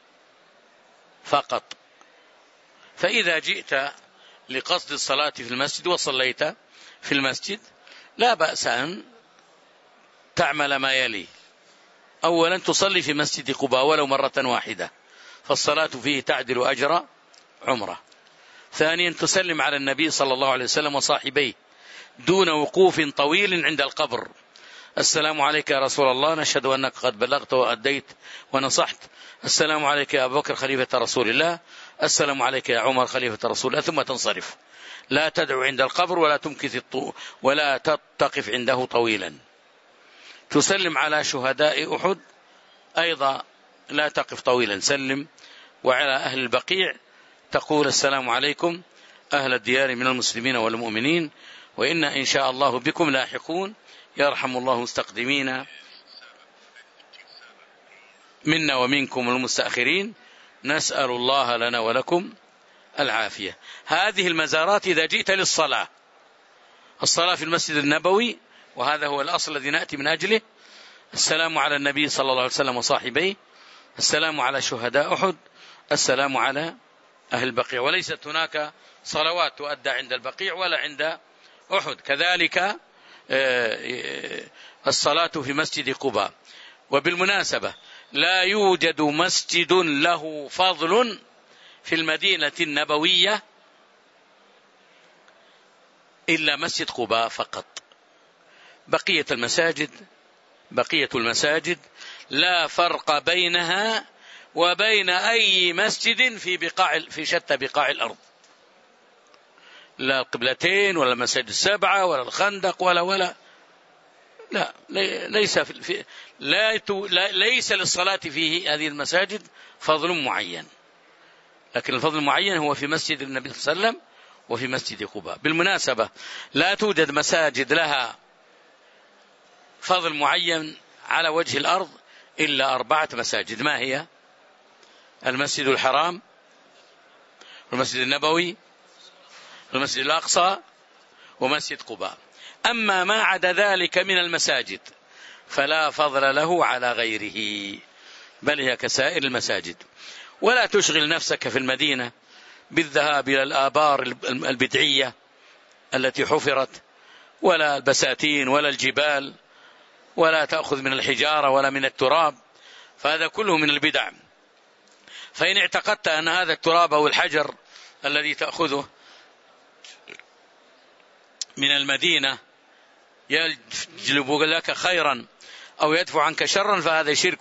فقط. فإذا جئت لقصد الصلاة في المسجد وصليت في المسجد لا بأس أن تعمل ما يلي: أولا تصلي في مسجد قباء ولو مرة واحدة، فالصلاة فيه تعدل أجر عمرة. ثانيا تسلم على النبي صلى الله عليه وسلم وصاحبيه دون وقوف طويل عند القبر: السلام عليك يا رسول الله، نشهد أنك قد بلغت وأديت ونصحت. السلام عليك يا أبو بكر خليفة رسول الله. السلام عليك يا عمر خليفة رسول الله. ثم تنصرف، لا تدعو عند القبر ولا تقف عنده طويلا. تسلم على شهداء أحد أيضا لا تقف طويلا، سلم. وعلى أهل البقيع تقول: السلام عليكم أهل الديار من المسلمين والمؤمنين، وإنا إن شاء الله بكم لاحقون، يرحم الله مستقدمين منا ومنكم المستأخرين، نسأل الله لنا ولكم العافية. هذه المزارات إذا جئت للصلاة، الصلاة في المسجد النبوي، وهذا هو الأصل الذي نأتي من أجله: السلام على النبي صلى الله عليه وسلم وصاحبيه، السلام على شهداء أحد، السلام على أهل البقيع. وليست هناك صلوات تؤدى عند البقيع ولا عند أحد. كذلك الصلاة في مسجد قباء. وبالمناسبة لا يوجد مسجد له فضل في المدينة النبوية إلا مسجد قباء فقط. بقية المساجد لا فرق بينها وبين أي مسجد في شتى بقاع الأرض، لا القبلتين ولا المساجد 7 ولا الخندق ولا لا، ليس للصلاة في هذه المساجد فضل معين، لكن الفضل المعين هو في مسجد النبي صلى الله عليه وسلم وفي مسجد قباء. بالمناسبة لا توجد مساجد لها فضل معين على وجه الأرض إلا 4 مساجد. ما هي؟ المسجد الحرام، والمسجد النبوي، والمسجد الأقصى، ومسجد قباء. أما ما عدا ذلك من المساجد فلا فضل له على غيره، بل هي كسائر المساجد. ولا تشغل نفسك في المدينة بالذهاب إلى الآبار البدعية التي حفرت، ولا البساتين ولا الجبال، ولا تأخذ من الحجارة ولا من التراب، فهذا كله من البدع. فإن اعتقدت أن هذا التراب أو الحجر الذي تأخذه من المدينة يجلب لك خيرا أو يدفع عنك شرا فهذا شرك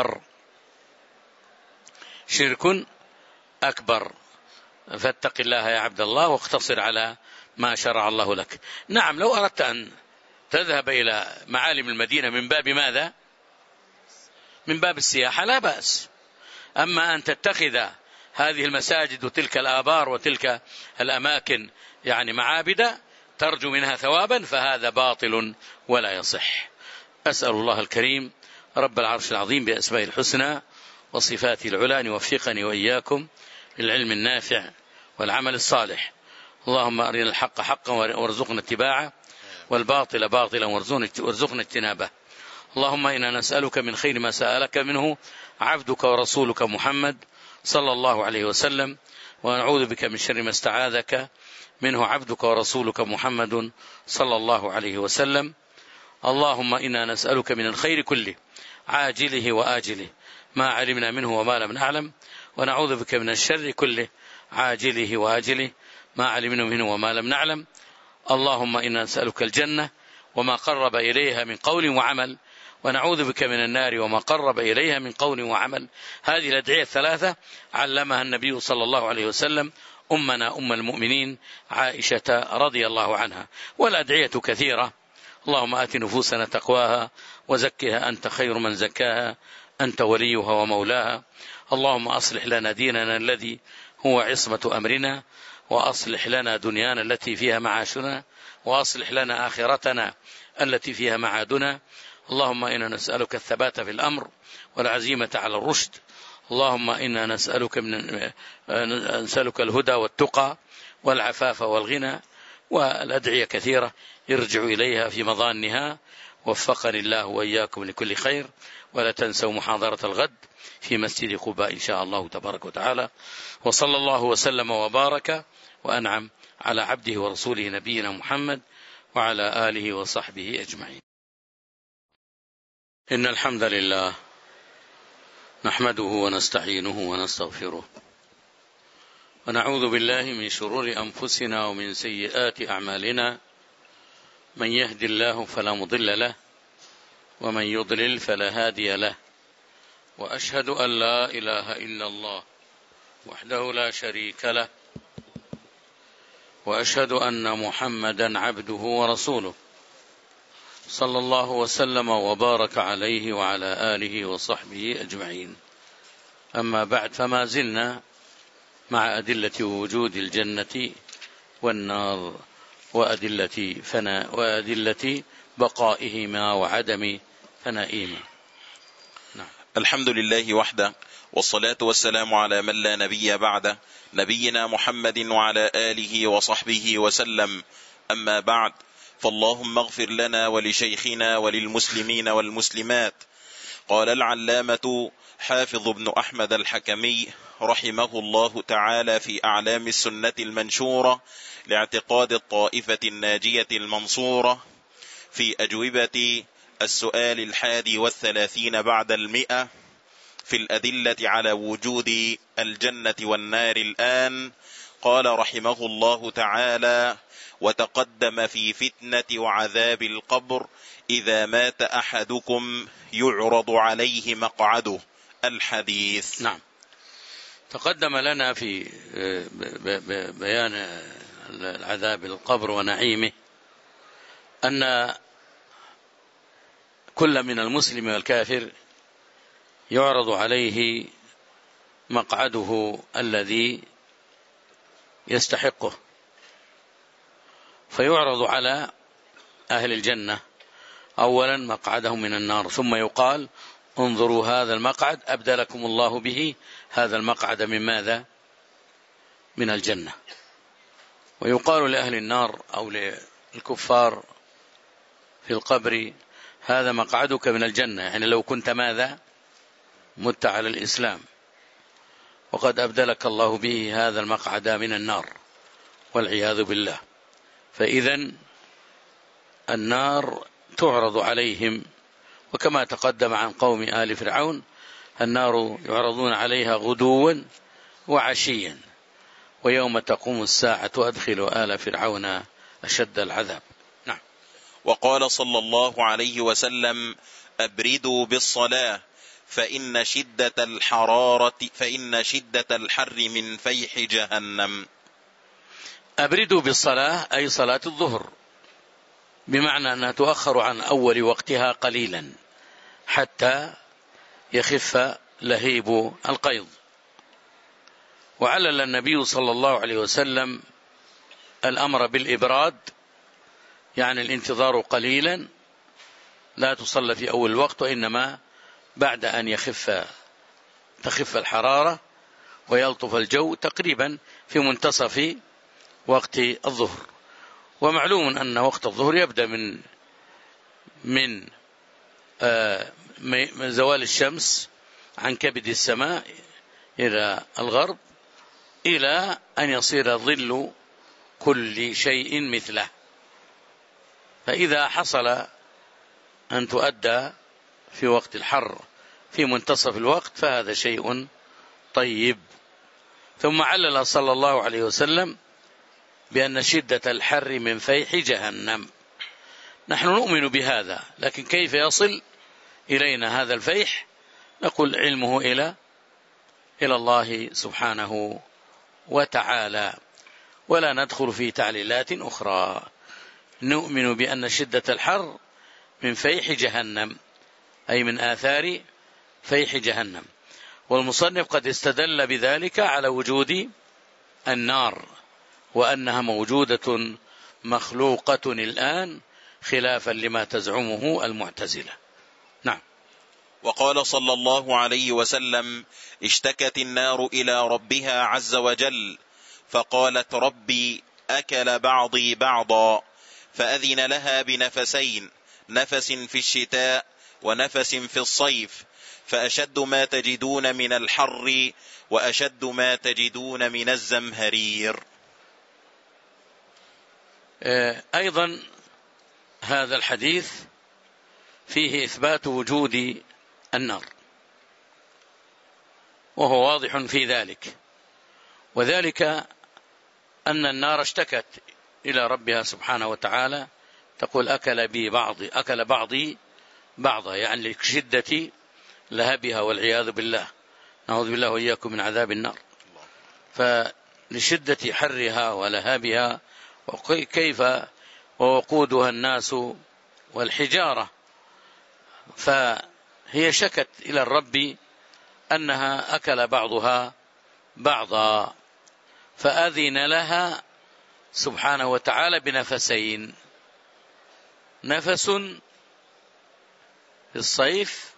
أكبر. فاتق الله يا عبد الله واقتصر على ما شرع الله لك. نعم، لو أردت أن تذهب إلى معالم المدينة من باب ماذا؟ من باب السياحة لا بأس. أما أن تتخذ هذه المساجد وتلك الآبار وتلك الأماكن يعني معابد ترجو منها ثوابا فهذا باطل ولا يصح. أسأل الله الكريم رب العرش العظيم بأسماء الحسنى وصفاته العلى أن يوفقني وإياكم للعلم النافع والعمل الصالح. اللهم أرنا الحق حقا وارزقنا اتباعه، والباطل باطلا وارزقنا اجتنابه. اللهم إنا نسألك من خير ما سألك منه عبدك ورسولك محمد صلى الله عليه وسلم، ونعوذ بك من شر ما استعاذك منه عبدك ورسولك محمد صلى الله عليه وسلم. اللهم إنا نسألك من الخير كله عاجله وآجله ما علمنا منه وما لم نعلم، ونعوذ بك من الشر كله عاجله وآجله ما علمنا منه وما لم نعلم. اللهم إنا نسألك الجنة وما قرب إليها من قول وعمل، ونعوذ بك من النار وما قرب إليها من قول وعمل. هذه الأدعية الثلاثة علمها النبي صلى الله عليه وسلم أمنا أم المؤمنين عائشة رضي الله عنها. والأدعية كثيرة. اللهم آت نفوسنا تقواها وزكها أنت خير من زكاها أنت وليها ومولاها. اللهم أصلح لنا ديننا الذي هو عصمة أمرنا، وأصلح لنا دنيانا التي فيها معاشنا، وأصلح لنا آخرتنا التي فيها معادنا. اللهم إنا نسألك الثبات في الأمر والعزيمة على الرشد. اللهم إنا نسألك الهدى والتقى والعفاف والغنى. والأدعية كثيرة يرجع إليها في مظانها. وفقني الله وإياكم لكل خير. ولا تنسوا محاضرة الغد في مسجد قباء إن شاء الله تبارك وتعالى. وصلى الله وسلم وبارك وأنعم على عبده ورسوله نبينا محمد وعلى آله وصحبه أجمعين. إن الحمد لله نحمده ونستعينه ونستغفره، ونعوذ بالله من شرور أنفسنا ومن سيئات أعمالنا. من يهد الله فلا مضل له، ومن يضلل فلا هادي له. وأشهد أن لا إله إلا الله وحده لا شريك له، وأشهد أن محمدا عبده ورسوله صلى الله وسلم وبارك عليه وعلى آله وصحبه أجمعين. أما بعد، فما زلنا مع أدلة وجود الجنة والنار وأدلة بقائهما وعدم فنائهما. نعم. الحمد لله وحده، والصلاة والسلام على من لا نبي بعده، نبينا محمد وعلى آله وصحبه وسلم. أما بعد، فاللهم اغفر لنا ولشيخنا وللمسلمين والمسلمات. قال العلامة حافظ بن أحمد الحكمي رحمه الله تعالى في أعلام السنة المنشورة لاعتقاد الطائفة الناجية المنصورة في أجوبة السؤال 31 بعد 100 في الأدلة على وجود الجنة والنار الآن. قال رحمه الله تعالى: وتقدم في فتنة وعذاب القبر إذا مات أحدكم يعرض عليه مقعده. الحديث. نعم. تقدم لنا في بيان العذاب القبر ونعيمه أن كل من المسلم والكافر يعرض عليه مقعده الذي يستحقه، فيعرض على أهل الجنة أولا مقعدهم من النار، ثم يقال: انظروا هذا المقعد أبدلكم الله به هذا المقعد من ماذا؟ من الجنة. ويقال لأهل النار أو للكفار في القبر: هذا مقعدك من الجنة، يعني لو كنت ماذا؟ مت على الإسلام، وقد أبدلك الله به هذا المقعد من النار والعياذ بالله. فإذن النار تعرض عليهم، وكما تقدم عن قوم آل فرعون: النار يعرضون عليها غدوا وعشيا ويوم تقوم الساعة أدخلوا آل فرعون أشد العذاب. نعم. وقال صلى الله عليه وسلم: أبردوا بالصلاة فإن شدة الحر من فيح جهنم. أبردوا بالصلاة أي صلاة الظهر، بمعنى أنها تؤخر عن أول وقتها قليلا حتى يخف لهيب القيظ. وعلل النبي صلى الله عليه وسلم الأمر بالإبراد، يعني الانتظار قليلا، لا تصلى في أول الوقت، وإنما بعد أن تخف الحرارة ويلطف الجو تقريبا في منتصف وقت الظهر. ومعلوم أن وقت الظهر يبدأ من زوال الشمس عن كبد السماء إلى الغرب إلى أن يصير ظل كل شيء مثله. فإذا حصل أن تؤدى في وقت الحر في منتصف الوقت فهذا شيء طيب. ثم علل صلى الله عليه وسلم بأن شدة الحر من فيح جهنم. نحن نؤمن بهذا، لكن كيف يصل إلينا هذا الفيح؟ نقول علمه إلى الله سبحانه وتعالى، ولا ندخل في تعليلات أخرى. نؤمن بأن شدة الحر من فيح جهنم، أي من آثار فيح جهنم. والمصنف قد استدل بذلك على وجود النار وأنها موجودة مخلوقة الآن، خلافا لما تزعمه المعتزلة. نعم. وقال صلى الله عليه وسلم: اشتكت النار إلى ربها عز وجل فقالت: ربي أكل بعضي بعضا، فأذن لها بنفسين، نفس في الشتاء ونفس في الصيف، فأشد ما تجدون من الحر وأشد ما تجدون من الزمهرير. أيضا هذا الحديث فيه إثبات وجود النار، وهو واضح في ذلك، وذلك أن النار اشتكت إلى ربها سبحانه وتعالى، تقول أكل بعضي بعضا، يعني لشدة لهبها والعياذ بالله، نعوذ بالله وإياكم من عذاب النار. فلشدة حرها ولهبها، وكيف ووقودها الناس والحجارة، فهي شكت إلى الرب أنها أكل بعضها بعضا، فأذن لها سبحانه وتعالى بنفسين، نفس في الصيف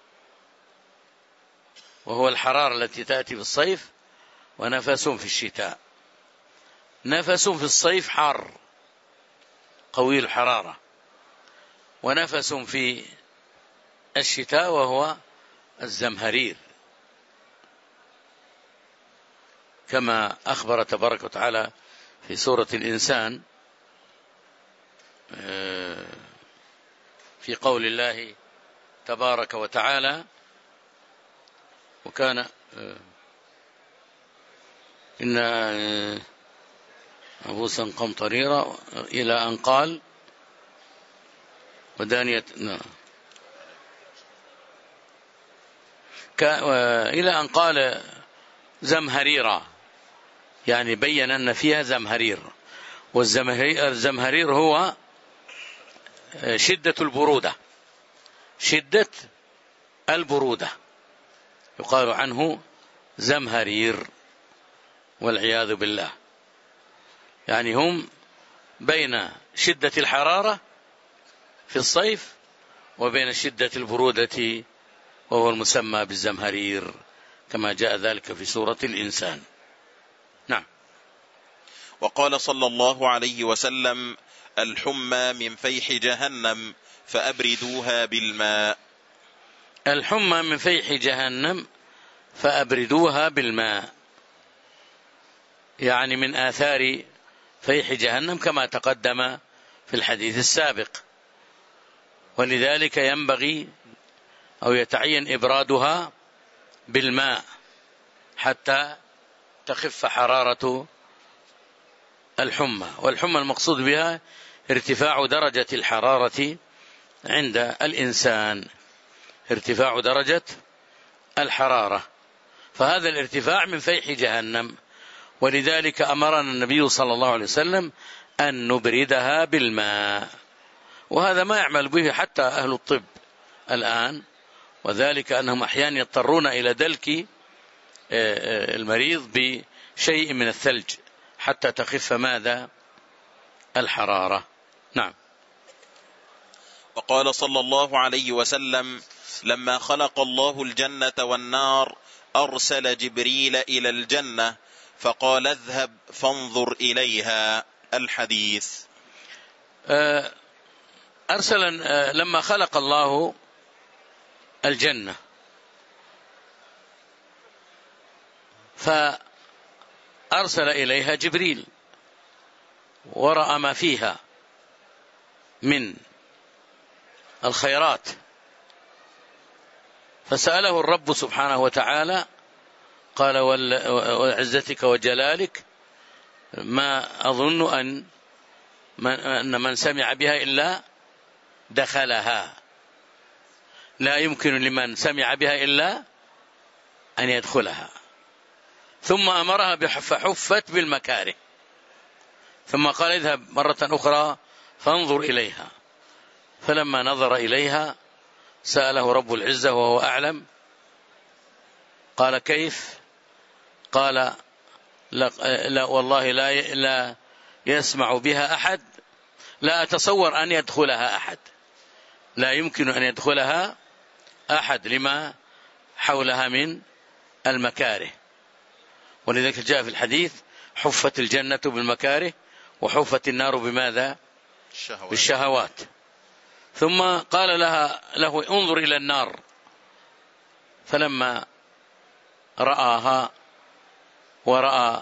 وهو الحرارة التي تأتي في الصيف، ونفس في الشتاء. نفس في الصيف حار قوي الحرارة، ونفس في الشتاء وهو الزمهرير، كما أخبر تبارك وتعالى في سورة الإنسان في قول الله تبارك وتعالى: وكان إن عبوسا قمطريرا، إلى أن قال ودانية، إلى أن قال زمهريرا، يعني بين أن فيها زمهرير. والزمهرير هو شدة البرودة، شدة البرودة يقال عنه زمهرير والعياذ بالله. يعني هم بين شدة الحرارة في الصيف وبين شدة البرودة، وهو المسمى بالزمهرير كما جاء ذلك في سورة الإنسان. نعم. وقال صلى الله عليه وسلم: الحمى من فيح جهنم فأبردوها بالماء. الحمى من فيح جهنم فأبردوها بالماء، يعني من آثار فيح جهنم كما تقدم في الحديث السابق، ولذلك ينبغي أو يتعين إبرادها بالماء حتى تخف حرارة الحمى. والحمى المقصود بها ارتفاع درجة الحرارة عند الإنسان، ارتفاع درجة الحرارة، فهذا الارتفاع من فيح جهنم، ولذلك أمرنا النبي صلى الله عليه وسلم أن نبردها بالماء. وهذا ما يعمل به حتى أهل الطب الآن، وذلك أنهم أحيانا يضطرون إلى دلك المريض بشيء من الثلج حتى تخف ماذا؟ الحرارة. نعم. وقال صلى الله عليه وسلم: لما خلق الله الجنة والنار أرسل جبريل إلى الجنة فقال: اذهب فانظر إليها. الحديث. أرسل لما خلق الله الجنة، فأرسل إليها جبريل ورأى ما فيها من الخيرات، فسأله الرب سبحانه وتعالى قال: وعزتك وجلالك ما أظن أن من سمع بها إلا دخلها، لا يمكن لمن سمع بها إلا أن يدخلها. ثم أمرها فحفت بالمكاره، ثم قال: اذهب مرة أخرى فانظر إليها. فلما نظر إليها سأله رب العزة وهو أعلم، قال: كيف؟ قال: لا والله لا يسمع بها أحد، لا أتصور أن يدخلها أحد، لا يمكن أن يدخلها أحد لما حولها من المكاره. ولذلك جاء في الحديث: حفت الجنة بالمكاره وحفت النار بماذا؟ بالشهوات. ثم قال له: انظر إلى النار. فلما رآها ورأى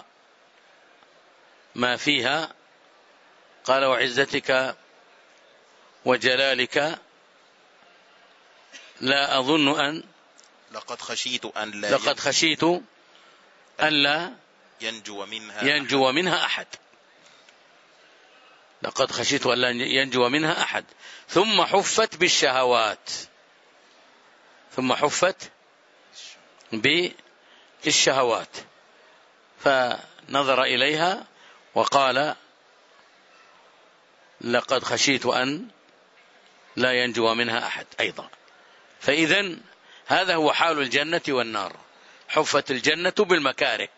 ما فيها قال: وعزتك وجلالك لا أظن أن لقد خشيت أن لا ينجو منها أحد. لقد خشيت أن لا ينجو منها أحد. ثم حفت بالشهوات، ثم حفت بالشهوات، فنظر إليها وقال: لقد خشيت أن لا ينجو منها أحد أيضا. فإذن هذا هو حال الجنة والنار. حفت الجنة بالمكاره،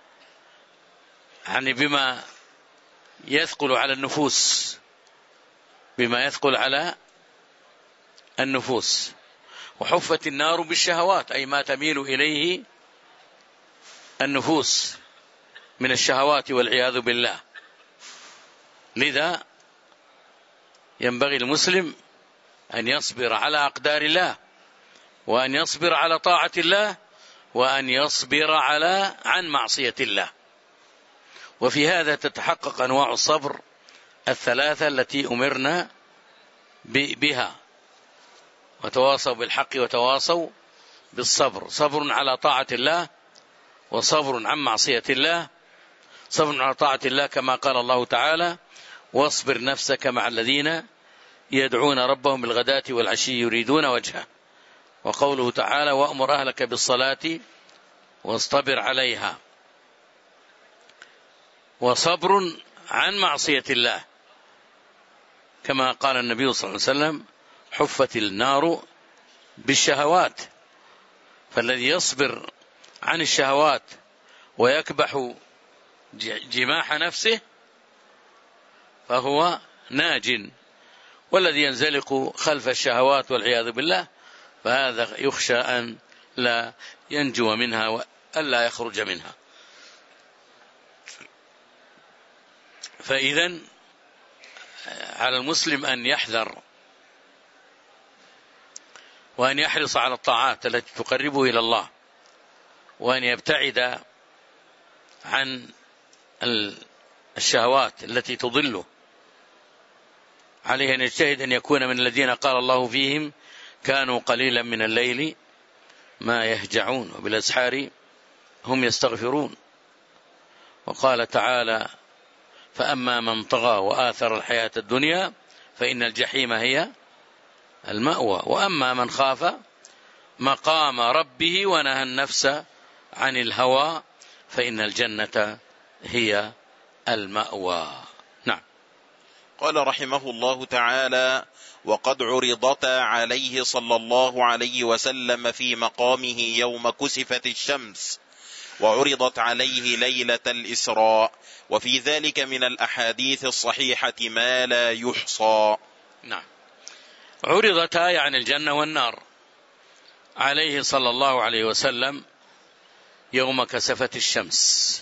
يعني بما يثقل على النفوس، بما يثقل على النفوس. وحفت النار بالشهوات، أي ما تميل إليه النفوس من الشهوات والعياذ بالله. لذا ينبغي المسلم أن يصبر على أقدار الله، وأن يصبر على طاعة الله، وأن يصبر عن معصية الله. وفي هذا تتحقق أنواع الصبر الثلاثة التي أمرنا بها: وتواصوا بالحق وتواصوا بالصبر. صبر على طاعة الله، وصبر عن معصية الله. صبر على طاعة الله كما قال الله تعالى: واصبر نفسك مع الذين يدعون ربهم بالغداة والعشي يريدون وجهه. وقوله تعالى: وأمر أهلك بالصلاة واصطبر عليها. وصبر عن معصية الله كما قال النبي صلى الله عليه وسلم: حفت النار بالشهوات. فالذي يصبر عن الشهوات ويكبح جماح نفسه فهو ناج، والذي ينزلق خلف الشهوات والعياذ بالله فهذا يخشى أن لا ينجو منها وألا يخرج منها. فإذن على المسلم أن يحذر وأن يحرص على الطاعات التي تقربه إلى الله، وأن يبتعد عن الشهوات التي تضله. عليه أن يجتهد أن يكون من الذين قال الله فيهم: كانوا قليلا من الليل ما يهجعون وبالأسحار هم يستغفرون. وقال تعالى: فأما من طغى وآثر الحياة الدنيا فإن الجحيم هي المأوى، وأما من خاف مقام ربه ونهى النفس عن الهوى فإن الجنة هي المأوى. نعم. قال رحمه الله تعالى: وقد عرضتا عليه صلى الله عليه وسلم في مقامه يوم كسفت الشمس، وعرضت عليه ليلة الإسراء، وفي ذلك من الأحاديث الصحيحة ما لا يحصى. نعم. عرضتا يعني الجنة والنار عليه صلى الله عليه وسلم يوم كسفت الشمس،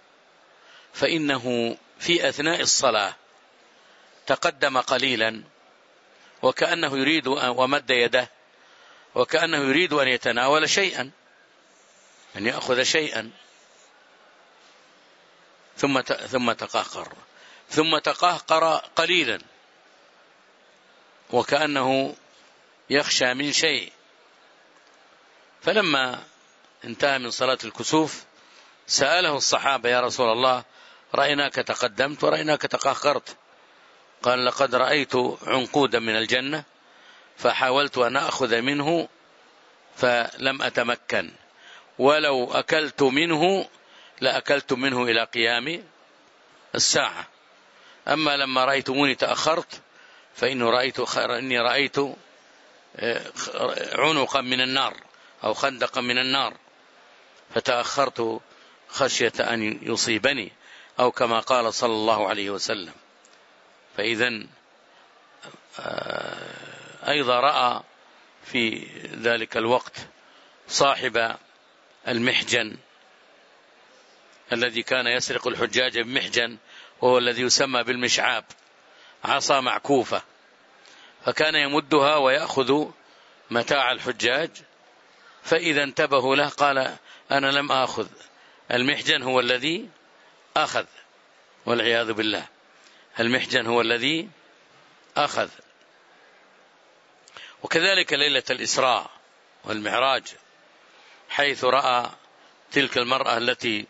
فإنه في أثناء الصلاة تقدم قليلا وكأنه يريد ومد يده وكأنه يريد أن يتناول شيئا، أن يأخذ شيئا، ثم تقهقر قليلا وكأنه يخشى من شيء. فلما انتهى من صلاة الكسوف سأله الصحابة: يا رسول الله، رأيناك تقدمت ورأيناك تقهقرت. قال: لقد رأيت عنقودا من الجنة فحاولت أن أخذ منه فلم أتمكن، ولو أكلت منه لأكلت منه إلى قيام الساعة. أما لما رأيتموني تأخرت فإني رأيت عنقا من النار أو خندقا من النار فتأخرت خشية أن يصيبني، أو كما قال صلى الله عليه وسلم. فإذن أيضا رأى في ذلك الوقت صاحب المحجن الذي كان يسرق الحجاج بمحجن، وهو الذي يسمى بالمشعاب، عصا معكوفة، فكان يمدها ويأخذ متاع الحجاج. فإذا انتبهوا له قال: أنا لم آخذ، المحجن هو الذي أخذ، والعياذ بالله، المحجن هو الذي أخذ. وكذلك ليلة الإسراء والمعراج، حيث رأى تلك المرأة التي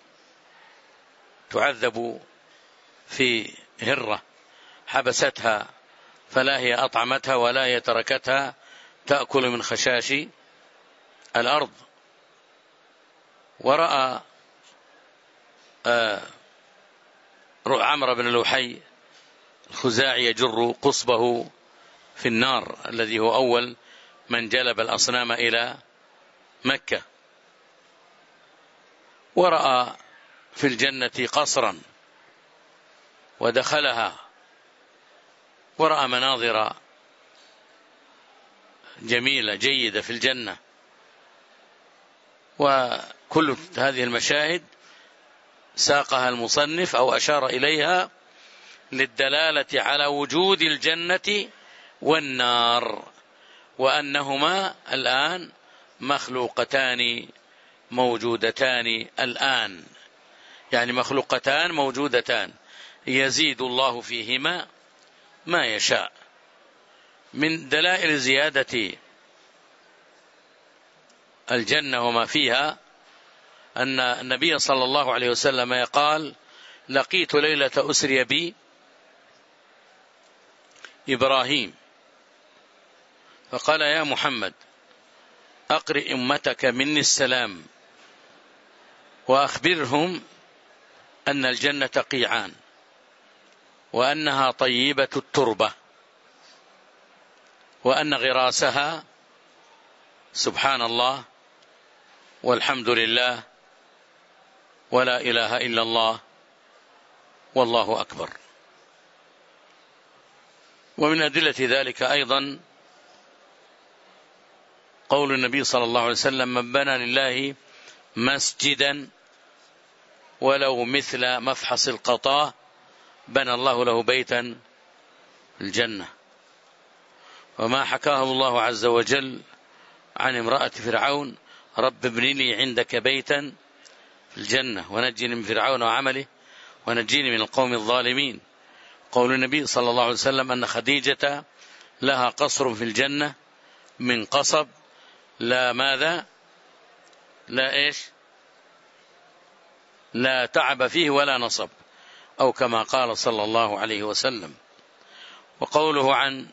تعذب في هرة حبستها، فلا هي أطعمتها ولا هي تركتها تأكل من خشاش الأرض. ورأى عمرو بن لحي الخزاعي يجر قصبه في النار، الذي هو أول من جلب الأصنام إلى مكة. ورأى في الجنة قصرا ودخلها، ورأى مناظر جميلة جيدة في الجنة. وكل هذه المشاهد ساقها المصنف أو أشار إليها للدلالة على وجود الجنة والنار، وأنهما الآن مخلوقتان موجودتان الآن، يعني مخلوقتان موجودتان يزيد الله فيهما ما يشاء. من دلائل زيادة الجنة وما فيها أن النبي صلى الله عليه وسلم قال: لقيت ليلة أسري بي إبراهيم فقال: يا محمد، أقرئ أمتك مني السلام وأخبرهم أن الجنة قيعان وأنها طيبة التربة وأن غراسها سبحان الله والحمد لله ولا إله إلا الله والله أكبر. ومن أدلة ذلك أيضا قول النبي صلى الله عليه وسلم: من بنى لله مسجدا ولو مثل مفحص القطاء بنى الله له بيتا في الجنة. وما حكاه الله عز وجل عن امرأة فرعون: رب ابن لي عندك بيتا في الجنة ونجني من فرعون وعمله ونجيني من القوم الظالمين. قول النبي صلى الله عليه وسلم أن خديجة لها قصر في الجنة من قصب لا ماذا لا إيش لا تعب فيه ولا نصب، أو كما قال صلى الله عليه وسلم. وقوله عن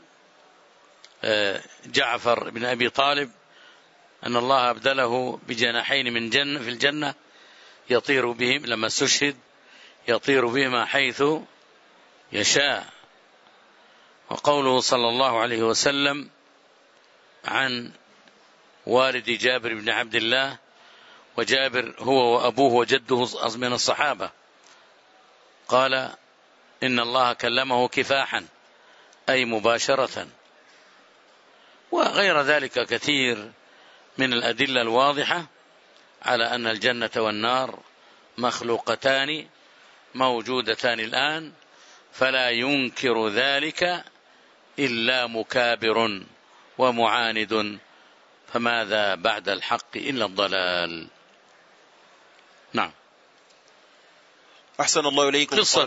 جعفر بن أبي طالب أن الله أبدله بجناحين من جنة في الجنة يطير بهم لما استشهد، يطير بهما حيث يشاء. وقوله صلى الله عليه وسلم عن والد جابر بن عبد الله، وجابر هو وأبوه وجده من الصحابة، قال: إن الله كلمه كفاحا أي مباشرة. وغير ذلك كثير من الأدلة الواضحة على أن الجنة والنار مخلوقتان موجودتان الآن، فلا ينكر ذلك إلا مكابر ومعاند فماذا بعد الحق إلا الضلال. نعم. أحسن الله إليكم. قصة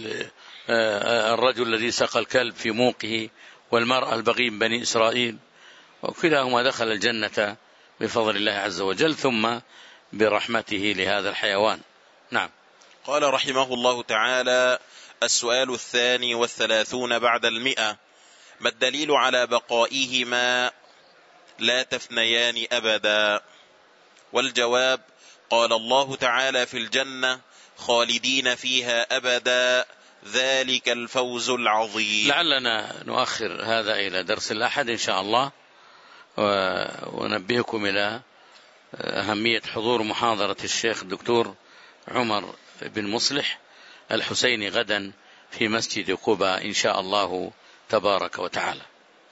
الرجل الذي سقى الكلب في موقه والمرأة البغي من بني إسرائيل، وكلاهما دخل الجنة بفضل الله عز وجل ثم برحمته لهذا الحيوان. نعم. قال رحمه الله تعالى: السؤال 32 بعد 100: ما الدليل على بقائهما لا تفنيان أبدا؟ والجواب: قال الله تعالى في الجنة: خالدين فيها أبدا، ذلك الفوز العظيم. لعلنا نؤخر هذا إلى درس الأحد إن شاء الله، وننبهكم إلى أهمية حضور محاضرة الشيخ الدكتور عمر بن مصلح الحسيني غدا في مسجد قباء إن شاء الله تبارك وتعالى.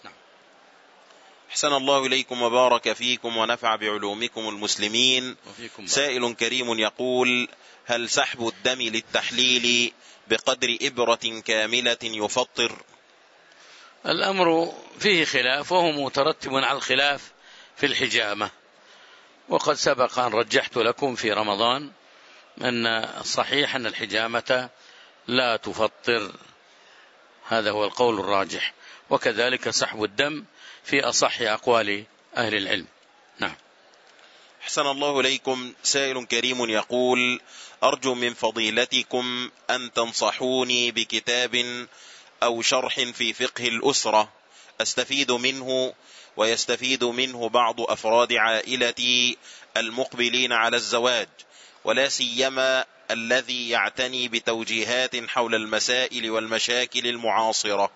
أحسن الله إليكم وبارك فيكم ونفع بعلومكم المسلمين. سائل كريم يقول: هل سحب الدم للتحليل بقدر إبرة كاملة يفطر؟ الأمر فيه خلاف، وهو مترتب على الخلاف في الحجامة، وقد سبق أن رجحت لكم في رمضان أن الصحيح أن الحجامة لا تفطر، هذا هو القول الراجح، وكذلك سحب الدم في أصح أقوال أهل العلم. نعم. أحسن الله إليكم. سائل كريم يقول: أرجو من فضيلتكم أن تنصحوني بكتاب أو شرح في فقه الأسرة أستفيد منه ويستفيد منه بعض أفراد عائلتي المقبلين على الزواج، ولا سيما الذي يعتني بتوجيهات حول المسائل والمشاكل المعاصرة.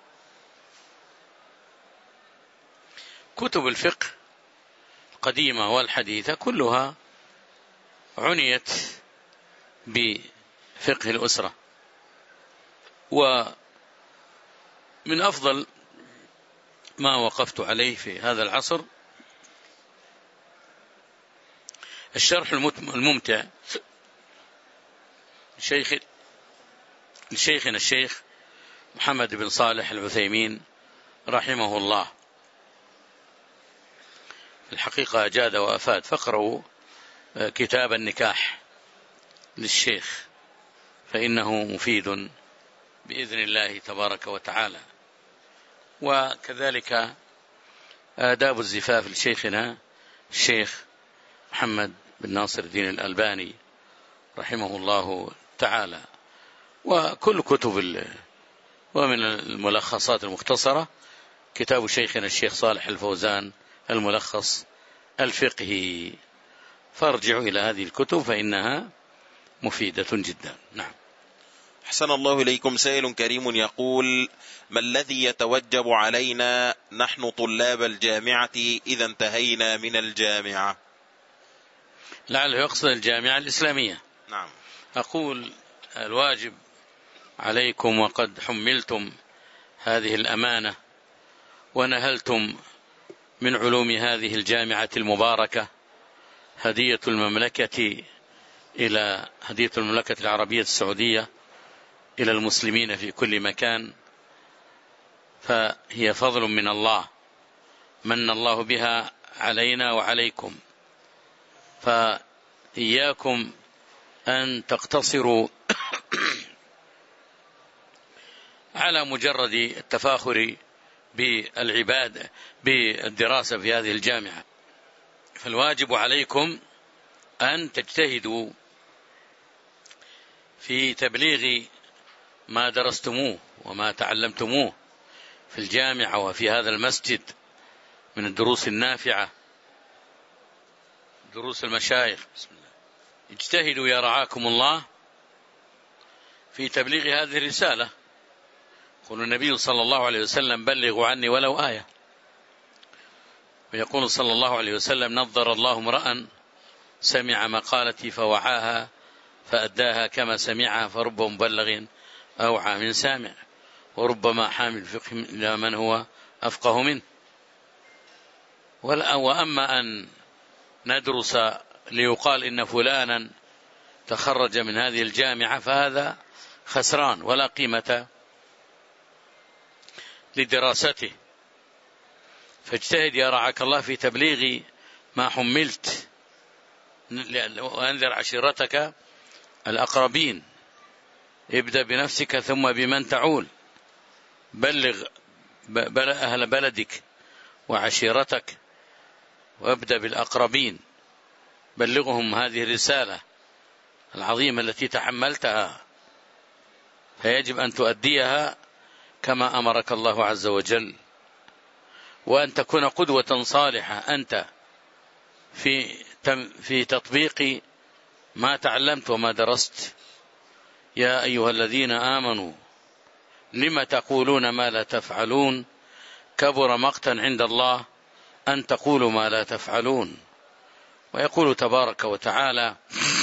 كتب الفقه القديمة والحديثة كلها عنيت بفقه الأسرة، ومن أفضل ما وقفت عليه في هذا العصر الشرح الممتع لشيخنا الشيخ محمد بن صالح العثيمين رحمه الله. الحقيقة أجاد وأفاد، فاقرأوا كتاب النكاح للشيخ فإنه مفيد بإذن الله تبارك وتعالى. وكذلك آداب الزفاف لشيخنا الشيخ محمد بن ناصر الدين الألباني رحمه الله تعالى. وكل كتب ومن الملخصات المختصرة كتاب شيخنا الشيخ صالح الفوزان الملخص الفقهي، فارجعوا إلى هذه الكتب فإنها مفيدة جدا. نعم. أحسن الله إليكم. سائل كريم يقول: ما الذي يتوجب علينا نحن طلاب الجامعة إذا انتهينا من الجامعة؟ لعله يقصد الجامعة الإسلامية. نعم. أقول الواجب عليكم وقد حملتم هذه الأمانة ونهلتم من علوم هذه الجامعة المباركة هدية المملكة العربية السعودية إلى المسلمين في كل مكان، فهي فضل من الله من الله بها علينا وعليكم، فإياكم أن تقتصروا على مجرد التفاخر بالدراسة في هذه الجامعة، فالواجب عليكم أن تجتهدوا في تبليغ ما درستموه وما تعلمتموه في الجامعة وفي هذا المسجد من الدروس النافعة، دروس المشايخ. بسم الله. اجتهدوا يا رعاكم الله في تبليغ هذه الرسالة. يقول النبي صلى الله عليه وسلم: بلغوا عني ولو آية. ويقول صلى الله عليه وسلم: نظر الله امرأ سمع مقالتي فوعاها فأداها كما سمعها، فرب مبلغ أوعى من سامع، وربما حامل فقه إلى من هو أفقه منه. وأما أن ندرس ليقال إن فلانا تخرج من هذه الجامعة فهذا خسران ولا قيمة لدراسته. فاجتهد يا رعاك الله في تبليغ ما حملت. وأنذر عشيرتك الأقربين، ابدأ بنفسك ثم بمن تعول، بلغ أهل بلدك وعشيرتك، وابدأ بالأقربين، بلغهم هذه الرسالة العظيمة التي تحملتها، فيجب أن تؤديها كما أمرك الله عز وجل، وأن تكون قدوة صالحة أنت في تطبيق ما تعلمت وما درست. يا أيها الذين آمنوا لم تقولون ما لا تفعلون كبر مقتا عند الله أن تقولوا ما لا تفعلون. ويقول تبارك وتعالى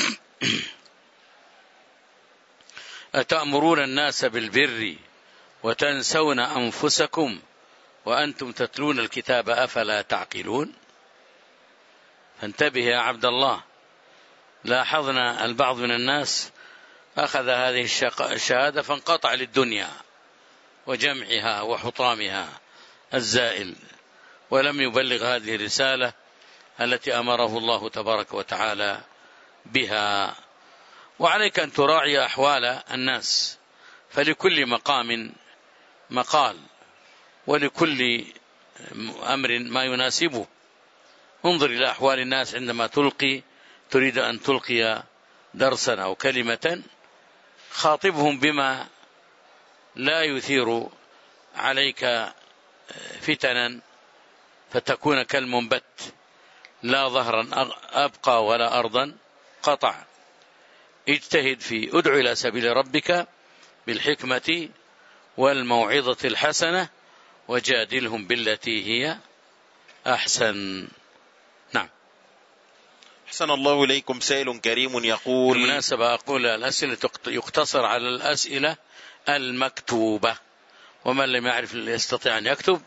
أتأمرون الناس بالبر وتنسون أنفسكم وأنتم تتلون الكتاب أفلا تعقلون. فانتبه يا عبد الله. لاحظنا البعض من الناس أخذ هذه الشهادة فانقطع للدنيا وجمعها وحطامها الزائل، ولم يبلغ هذه الرسالة التي أمره الله تبارك وتعالى بها. وعليك أن تراعي أحوال الناس، فلكل مقام مقال، ولكل أمر ما يناسبه. انظر إلى أحوال الناس عندما تريد أن تلقي درسا أو كلمة، خاطبهم بما لا يثير عليك فتنا فتكون كالمنبت لا ظهرا أبقى ولا أرضا قطع. اجتهد ادعو إلى سبيل ربك بالحكمة والموعظة الحسنة وجادلهم بالتي هي أحسن. نعم. أحسن الله إليكم. سائل كريم يقول، بالمناسبة أقول الأسئلة يقتصر على الأسئلة المكتوبة، ومن لم يعرف يستطيع أن يكتب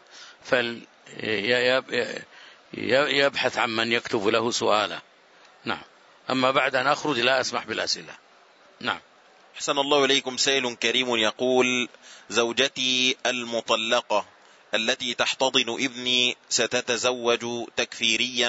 فيبحث عن من يكتب له سؤاله. نعم. أما بعد أن أخرج لا أسمح بالأسئلة. نعم. أحسن الله إليكم. سائل كريم يقول، زوجتي المطلقة التي تحتضن ابني ستتزوج تكفيريا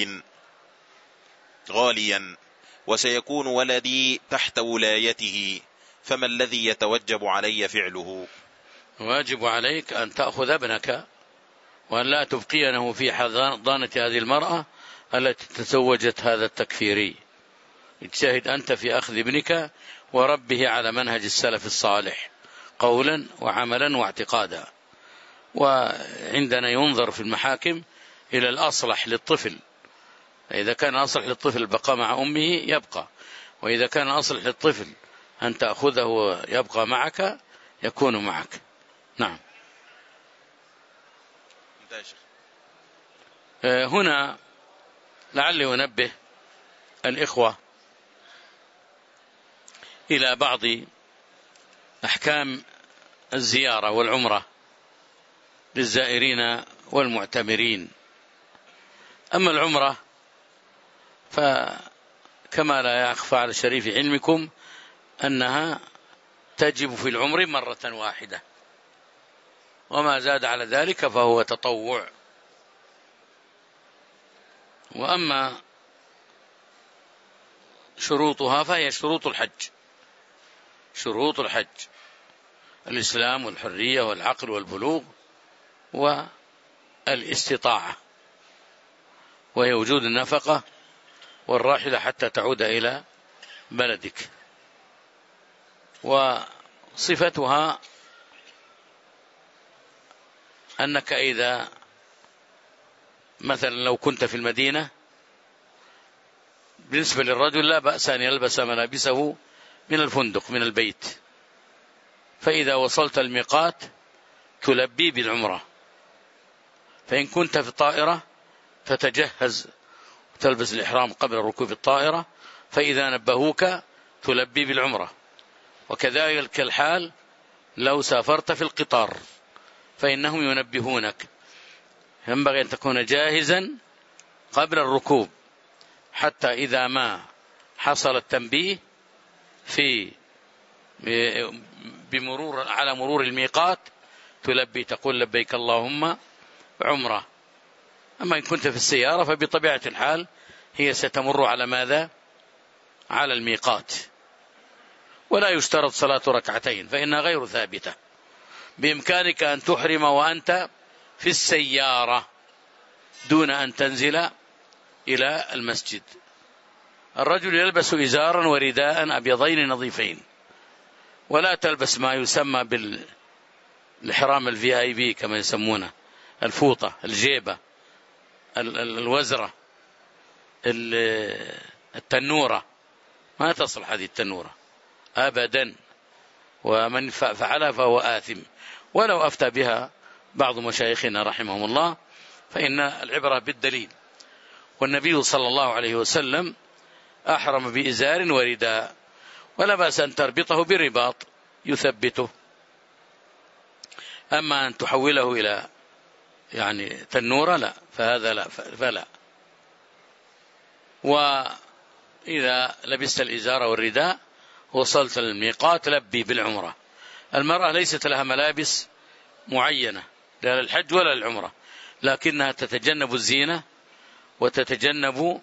غاليا، وسيكون ولدي تحت ولايته، فما الذي يتوجب علي فعله؟ واجب عليك أن تأخذ ابنك وأن لا تبقينه في حضانة هذه المرأة التي تزوجت هذا التكفيري. اجتهد أنت في أخذ ابنك وربه على منهج السلف الصالح قولا وعملا واعتقادا. وعندنا ينظر في المحاكم إلى الأصلح للطفل، إذا كان أصلح للطفل البقاء مع أمه يبقى، وإذا كان أصلح للطفل أن تأخذه ويبقى معك يكون معك. نعم. هنا لعلي أنبه الإخوة إلى بعض أحكام الزيارة والعمرة للزائرين والمعتمرين. أما العمرة فكما لا يخفى على شريف علمكم أنها تجب في العمر مرة واحدة، وما زاد على ذلك فهو تطوع. وأما شروطها فهي شروط الحج، شروط الحج الإسلام والحرية والعقل والبلوغ والاستطاعة، وهي وجود النفقة والراحلة حتى تعود إلى بلدك. وصفتها أنك إذا مثلا لو كنت في المدينة، بالنسبة للرجل لا بأس أن يلبس ملابسه من الفندق من البيت، فإذا وصلت الميقات تلبي بالعمرة. فإن كنت في الطائرة تتجهز وتلبس الإحرام قبل ركوب الطائرة، فإذا نبهوك تلبي بالعمرة. وكذلك الحال لو سافرت في القطار فإنهم ينبهونك، ينبغي أن تكون جاهزا قبل الركوب، حتى إذا ما حصل التنبيه على مرور الميقات تلبي، تقول لبيك اللهم عمرة. أما إن كنت في السيارة فبطبيعة الحال هي ستمر على ماذا؟ على الميقات. ولا يشترط صلاة ركعتين فإنها غير ثابتة. بإمكانك أن تحرم وأنت في السيارة دون أن تنزل إلى المسجد. الرجل يلبس إزارا ورداء أبيضين نظيفين، ولا تلبس ما يسمى بالإحرام VIP كما يسمونه، الفوطة، الجيبة، الوزرة، التنورة. ما تصلح هذه التنورة أبدا، ومن فعلها فهو آثم، ولو أفتى بها بعض مشايخنا رحمهم الله، فإن العبرة بالدليل. والنبي صلى الله عليه وسلم أحرم بإزار ورداء، ولا بأس أن تربطه برباط يثبته. أما أن تحوله إلى يعني تنورة لا، فهذا لا، فلا. وإذا لبست الإزار والرداء وصلت للميقات لبي بالعمرة. المرأة ليست لها ملابس معينة لا للحج ولا للعمرة، لكنها تتجنب الزينة وتتجنب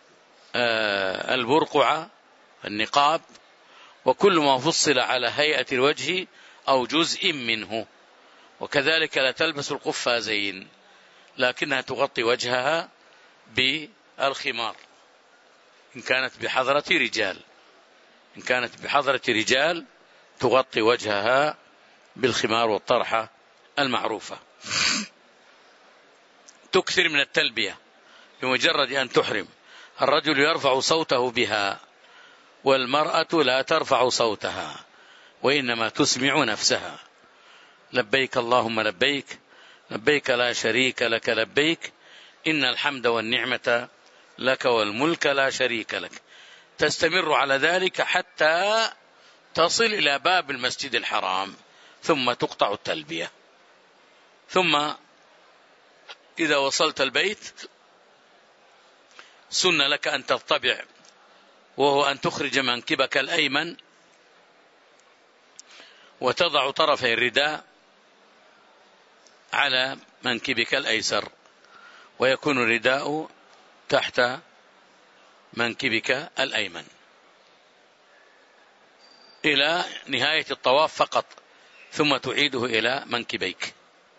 البرقع، النقاب، وكل ما فصل على هيئة الوجه أو جزء منه. وكذلك لا تلبس القفازين، لكنها تغطي وجهها بالخمار إن كانت بحضرة رجال. إن كانت بحضرة رجال تغطي وجهها بالخمار والطرحة المعروفة. تكثر من التلبية بمجرد أن تحرم. الرجل يرفع صوته بها، والمرأة لا ترفع صوتها، وإنما تسمع نفسها. لبيك اللهم لبيك، لبيك لا شريك لك لبيك، إن الحمد والنعمة لك والملك لا شريك لك. تستمر على ذلك حتى تصل إلى باب المسجد الحرام، ثم تقطع التلبية. ثم إذا وصلت البيت سن لك أن ترتبع، وهو أن تخرج منكبك الأيمن وتضع طرفي الرداء على منكبك الأيسر، ويكون الرداء تحت منكبك الأيمن إلى نهاية الطواف فقط، ثم تعيده إلى منكبيك.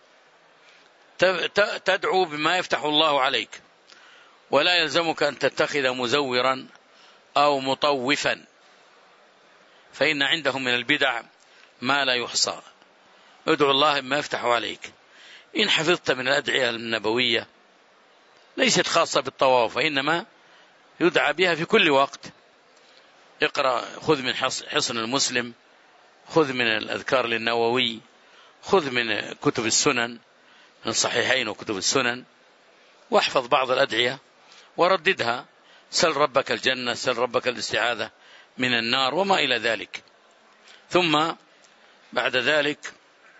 تدعو بما يفتح الله عليك، ولا يلزمك أن تتخذ مزورا أو مطوفا، فإن عندهم من البدع ما لا يحصى. ادعو الله بما يفتح عليك. إن حفظت من الأدعية النبوية ليست خاصة بالطواف، وإنما يدعى بها في كل وقت. اقرأ، خذ من حصن المسلم، خذ من الأذكار للنووي، خذ من كتب السنن، من الصحيحين وكتب السنن، واحفظ بعض الأدعية ورددها. سل ربك الجنة، سل ربك الاستعاذة من النار، وما إلى ذلك. ثم بعد ذلك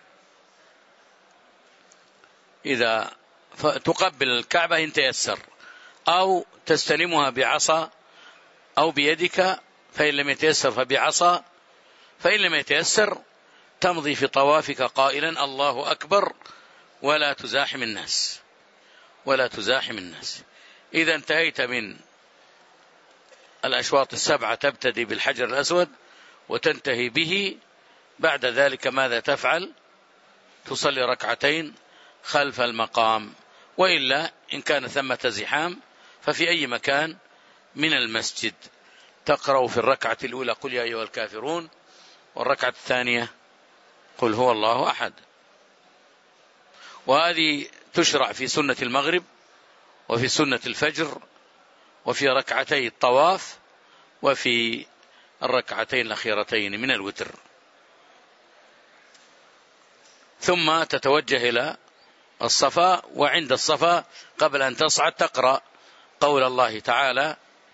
إذا تقبل الكعبة إن تيسر، أو تستلمها بعصا أو بيدك، فإن لم يتيسر فبعصا، فإن لم يتيسر تمضي في طوافك قائلا الله أكبر، ولا تزاحم الناس، ولا تزاحم الناس. إذا انتهيت من الأشواط السبعة تبتدي بالحجر الأسود وتنتهي به. بعد ذلك ماذا تفعل؟ تصلي ركعتين خلف المقام، وإلا إن كان ثمة زحام ففي أي مكان من المسجد. تقرأ في الركعة الأولى قل يا أيها الكافرون، والركعة الثانية قل هو الله أحد. وهذه تشرع في سنة المغرب وفي سنة الفجر وفي ركعتي الطواف وفي الركعتين الأخيرتين من الوتر. ثم تتوجه إلى الصفا، وعند الصفا قبل أن تصعد تقرأ قول الله تعالى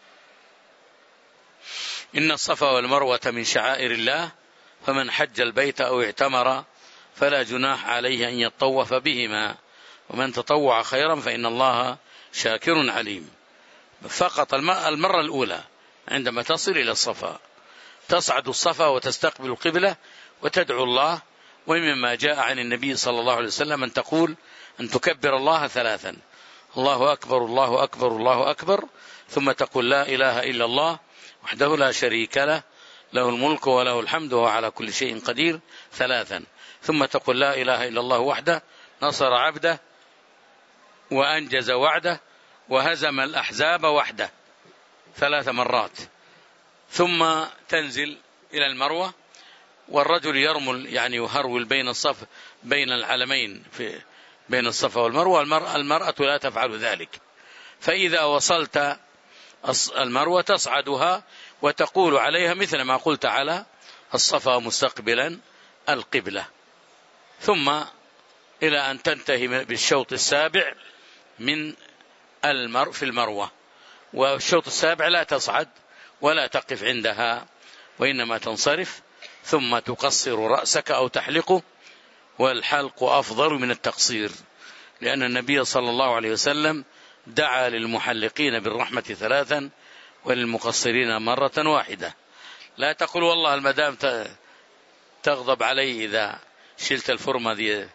إن الصفا والمروة من شعائر الله فمن حج البيت أو اعتمر فلا جناح عليه أن يطوف بهما ومن تطوع خيرا فإن الله شاكر عليم. فقط المرة الأولى عندما تصل إلى الصفا تصعد الصفا وتستقبل القبلة وتدعو الله. ومما جاء عن النبي صلى الله عليه وسلم أن تقول أن تكبر الله 3، الله أكبر الله أكبر الله أكبر، ثم تقول لا إله إلا الله وحده لا شريك له، له الملك وله الحمد وهو على كل شيء قدير 3، ثم تقول لا إله إلا الله وحده نصر عبده وأنجز وعده وهزم الأحزاب وحده 3 مرات، ثم تنزل إلى المروة، والرجل يرمل يعني يهرول بين العلمين بين الصفا والمروة. المرأة لا تفعل ذلك، فإذا وصلت المروة تصعدها وتقول عليها مثل ما قلت على الصفا مستقبلا القبلة، ثم إلى أن تنتهي بالشوط السابع من في المروة. والشوط السابع لا تصعد ولا تقف عندها، وإنما تنصرف ثم تقصر رأسك أو تحلقه، والحلق أفضل من التقصير، لأن النبي صلى الله عليه وسلم دعا للمحلقين بالرحمة 3 وللمقصرين مرة واحدة. لا تقول والله المدام تغضب علي إذا شلت الفرمة ذي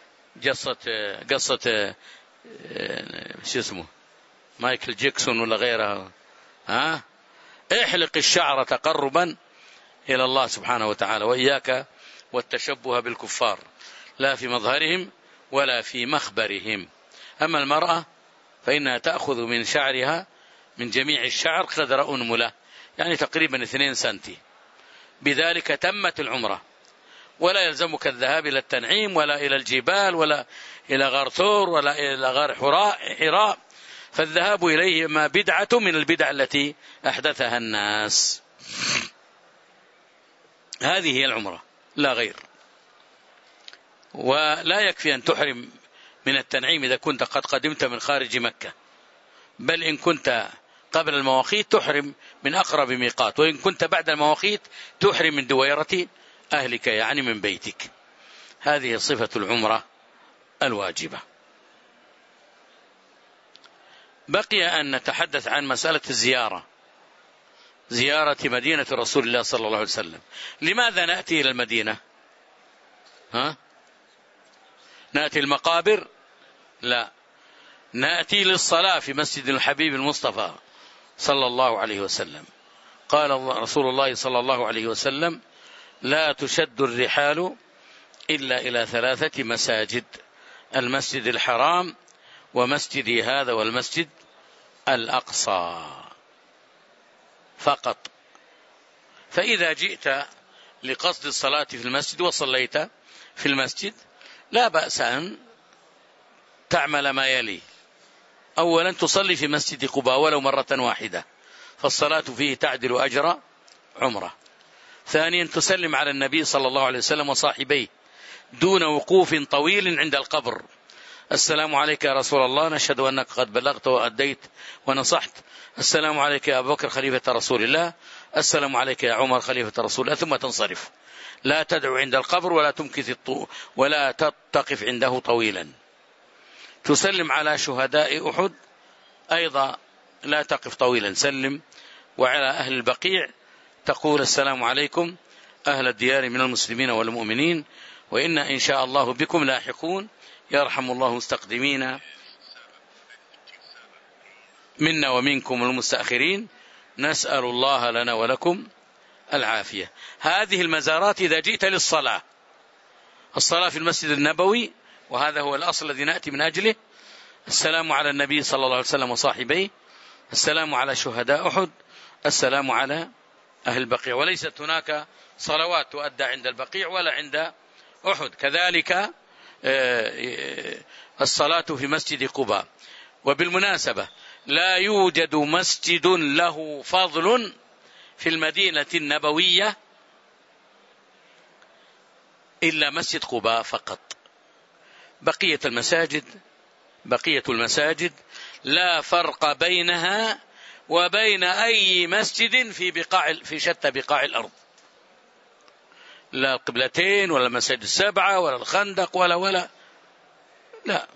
قصة شو اسمه مايكل جيكسون ولا غيرها، احلق الشعر تقربا إلى الله سبحانه وتعالى، وإياك والتشبه بالكفار لا في مظهرهم ولا في مخبرهم. أما المرأة فإنها تأخذ من شعرها من جميع الشعر قدر أنملة، يعني تقريبا 2 سنتي، بذلك تمت العمرة، ولا يلزمك الذهاب إلى التنعيم ولا إلى الجبال ولا إلى غار ثور ولا إلى غار حراء، فالذهاب إليه ما بدعة من البدع التي أحدثها الناس. هذه هي العمرة لا غير. ولا يكفي أن تحرم من التنعيم إذا كنت قد قدمت من خارج مكة، بل إن كنت قبل المواقيت تحرم من أقرب ميقات، وإن كنت بعد المواقيت تحرم من دويرة أهلك يعني من بيتك. هذه صفة العمرة الواجبة. بقي أن نتحدث عن مسألة زيارة مدينة رسول الله صلى الله عليه وسلم. لماذا نأتي إلى المدينة؟ نأتي المقابر؟ لا، نأتي للصلاة في مسجد الحبيب المصطفى صلى الله عليه وسلم. قال رسول الله صلى الله عليه وسلم: لا تشد الرحال إلا إلى 3 مساجد: المسجد الحرام ومسجدي هذا والمسجد الأقصى فقط. فإذا جئت لقصد الصلاة في المسجد وصليت في المسجد لا بأس أن تعمل ما يلي: أولا تصلي في مسجد قباء ولو مرة واحدة، فالصلاة فيه تعدل أجر عمرة. ثانيا تسلم على النبي صلى الله عليه وسلم وصاحبيه دون وقوف طويل عند القبر: السلام عليك يا رسول الله، نشهد أنك قد بلغت وأديت ونصحت. السلام عليك يا أبو بكر خليفة رسول الله. السلام عليك يا عمر خليفة رسول الله. ثم تنصرف، لا تدعو عند القبر ولا تقف عنده طويلا. تسلم على شهداء أحد أيضا لا تقف طويلا، سلم. وعلى أهل البقيع تقول: السلام عليكم أهل الديار من المسلمين والمؤمنين، وإنا إن شاء الله بكم لاحقون، يرحم الله مستقدمين منا ومنكم المستأخرين، نسأل الله لنا ولكم العافية. هذه المزارات إذا جئت للصلاة، الصلاة في المسجد النبوي، وهذا هو الأصل الذي نأتي من أجله: السلام على النبي صلى الله عليه وسلم وصاحبيه، السلام على شهداء أحد، السلام على أهل البقيع. وليست هناك صلوات تؤدى عند البقيع ولا عند أحد. كذلك الصلاة في مسجد قباء. وبالمناسبة لا يوجد مسجد له فضل في المدينة النبوية إلا مسجد قباء فقط. بقية المساجد لا فرق بينها وبين أي مسجد في شتى بقاع الأرض، لا القبلتين ولا المساجد السبعة ولا الخندق ولا لا،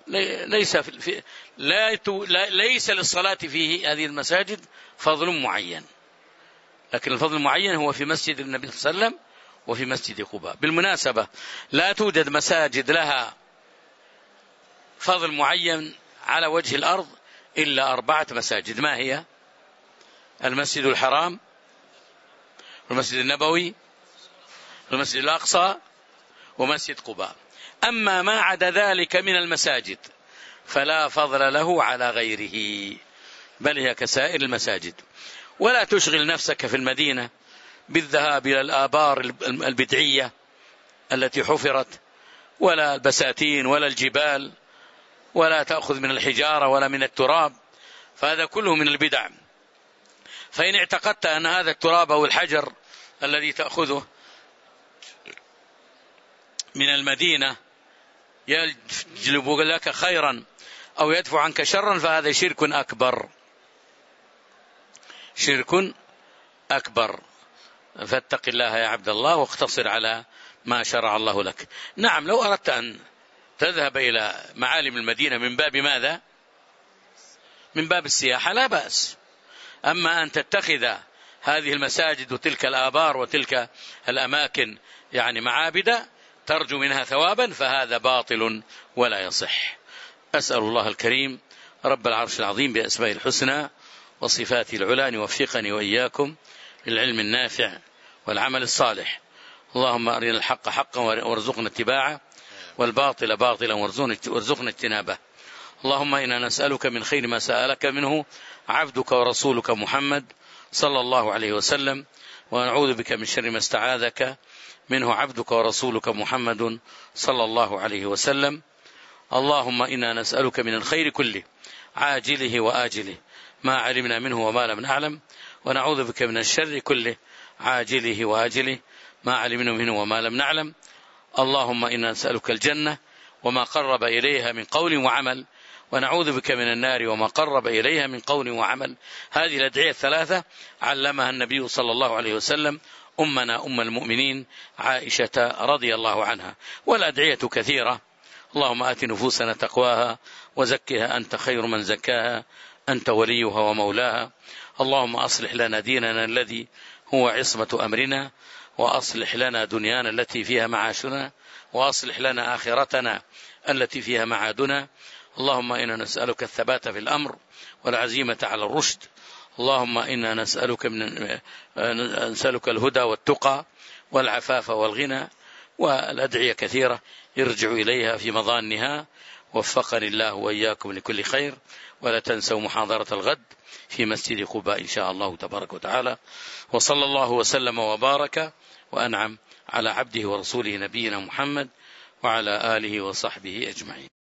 ليس للصلاة فيه هذه المساجد فضل معين، لكن الفضل المعين هو في مسجد النبي صلى الله عليه وسلم وفي مسجد قباء. بالمناسبة لا توجد مساجد لها فضل معين على وجه الأرض إلا 4 مساجد. ما هي؟ المسجد الحرام، والمسجد النبوي، والمسجد الأقصى، ومسجد قباء. أما ما عدا ذلك من المساجد فلا فضل له على غيره، بل هي كسائر المساجد. ولا تشغل نفسك في المدينة بالذهاب إلى الآبار البدعية التي حفرت، ولا البساتين ولا الجبال، ولا تأخذ من الحجارة ولا من التراب، فهذا كله من البدع. فإن اعتقدت أن هذا التراب أو الحجر الذي تأخذه من المدينة يجلب لك خيرا أو يدفع عنك شرا فهذا شرك أكبر، شرك أكبر. فاتق الله يا عبد الله واقتصر على ما شرع الله لك. نعم، لو أردت أن تذهب إلى معالم المدينة من باب ماذا؟ من باب السياحة لا بأس. أما أن تتخذ هذه المساجد وتلك الآبار وتلك الأماكن يعني معابد ترجو منها ثوابا فهذا باطل ولا يصح. أسأل الله الكريم رب العرش العظيم بأسمائه الحسنى وصفاته العلى أن يوفقني وإياكم للعلم النافع والعمل الصالح. اللهم أرنا الحق حقا وارزقنا اتباعه، والباطل باطلا وارزقنا اجتنابه. اللهم إنا نسألك من خير ما سألك منه عبدك ورسولك محمد صلى الله عليه وسلم، ونعوذ بك من شر ما استعاذك منه عبدك ورسولك محمد صلى الله عليه وسلم. اللهم إنا نسألك من الخير كله عاجله وآجله ما علمنا منه وما لم نعلم، ونعوذ بك من الشر كله عاجله وآجله ما علمنا منه وما لم نعلم. اللهم إنا نسألك الجنة وما قرب إليها من قول وعمل، ونعوذ بك من النار وما قرب إليها من قول وعمل. هذه الأدعية الثلاثة علمها النبي صلى الله عليه وسلم أمنا أم المؤمنين عائشة رضي الله عنها. والأدعية كثيرة. اللهم آت نفوسنا تقواها وزكها أنت خير من زكاها أنت وليها ومولاها. اللهم أصلح لنا ديننا الذي هو عصمة أمرنا، وأصلح لنا دنيانا التي فيها معاشنا، وأصلح لنا آخرتنا التي فيها معادنا. اللهم إنا نسألك الثبات في الأمر والعزيمة على الرشد. اللهم إنا نسألك الهدى والتقى والعفاف والغنى. والأدعية كثيرة يرجع إليها في مظانها. وفقني الله وإياكم لكل خير. ولا تنسوا محاضرة الغد في مسجد قباء إن شاء الله تبارك وتعالى. وصلى الله وسلم وبارك وأنعم على عبده ورسوله نبينا محمد وعلى آله وصحبه أجمعين.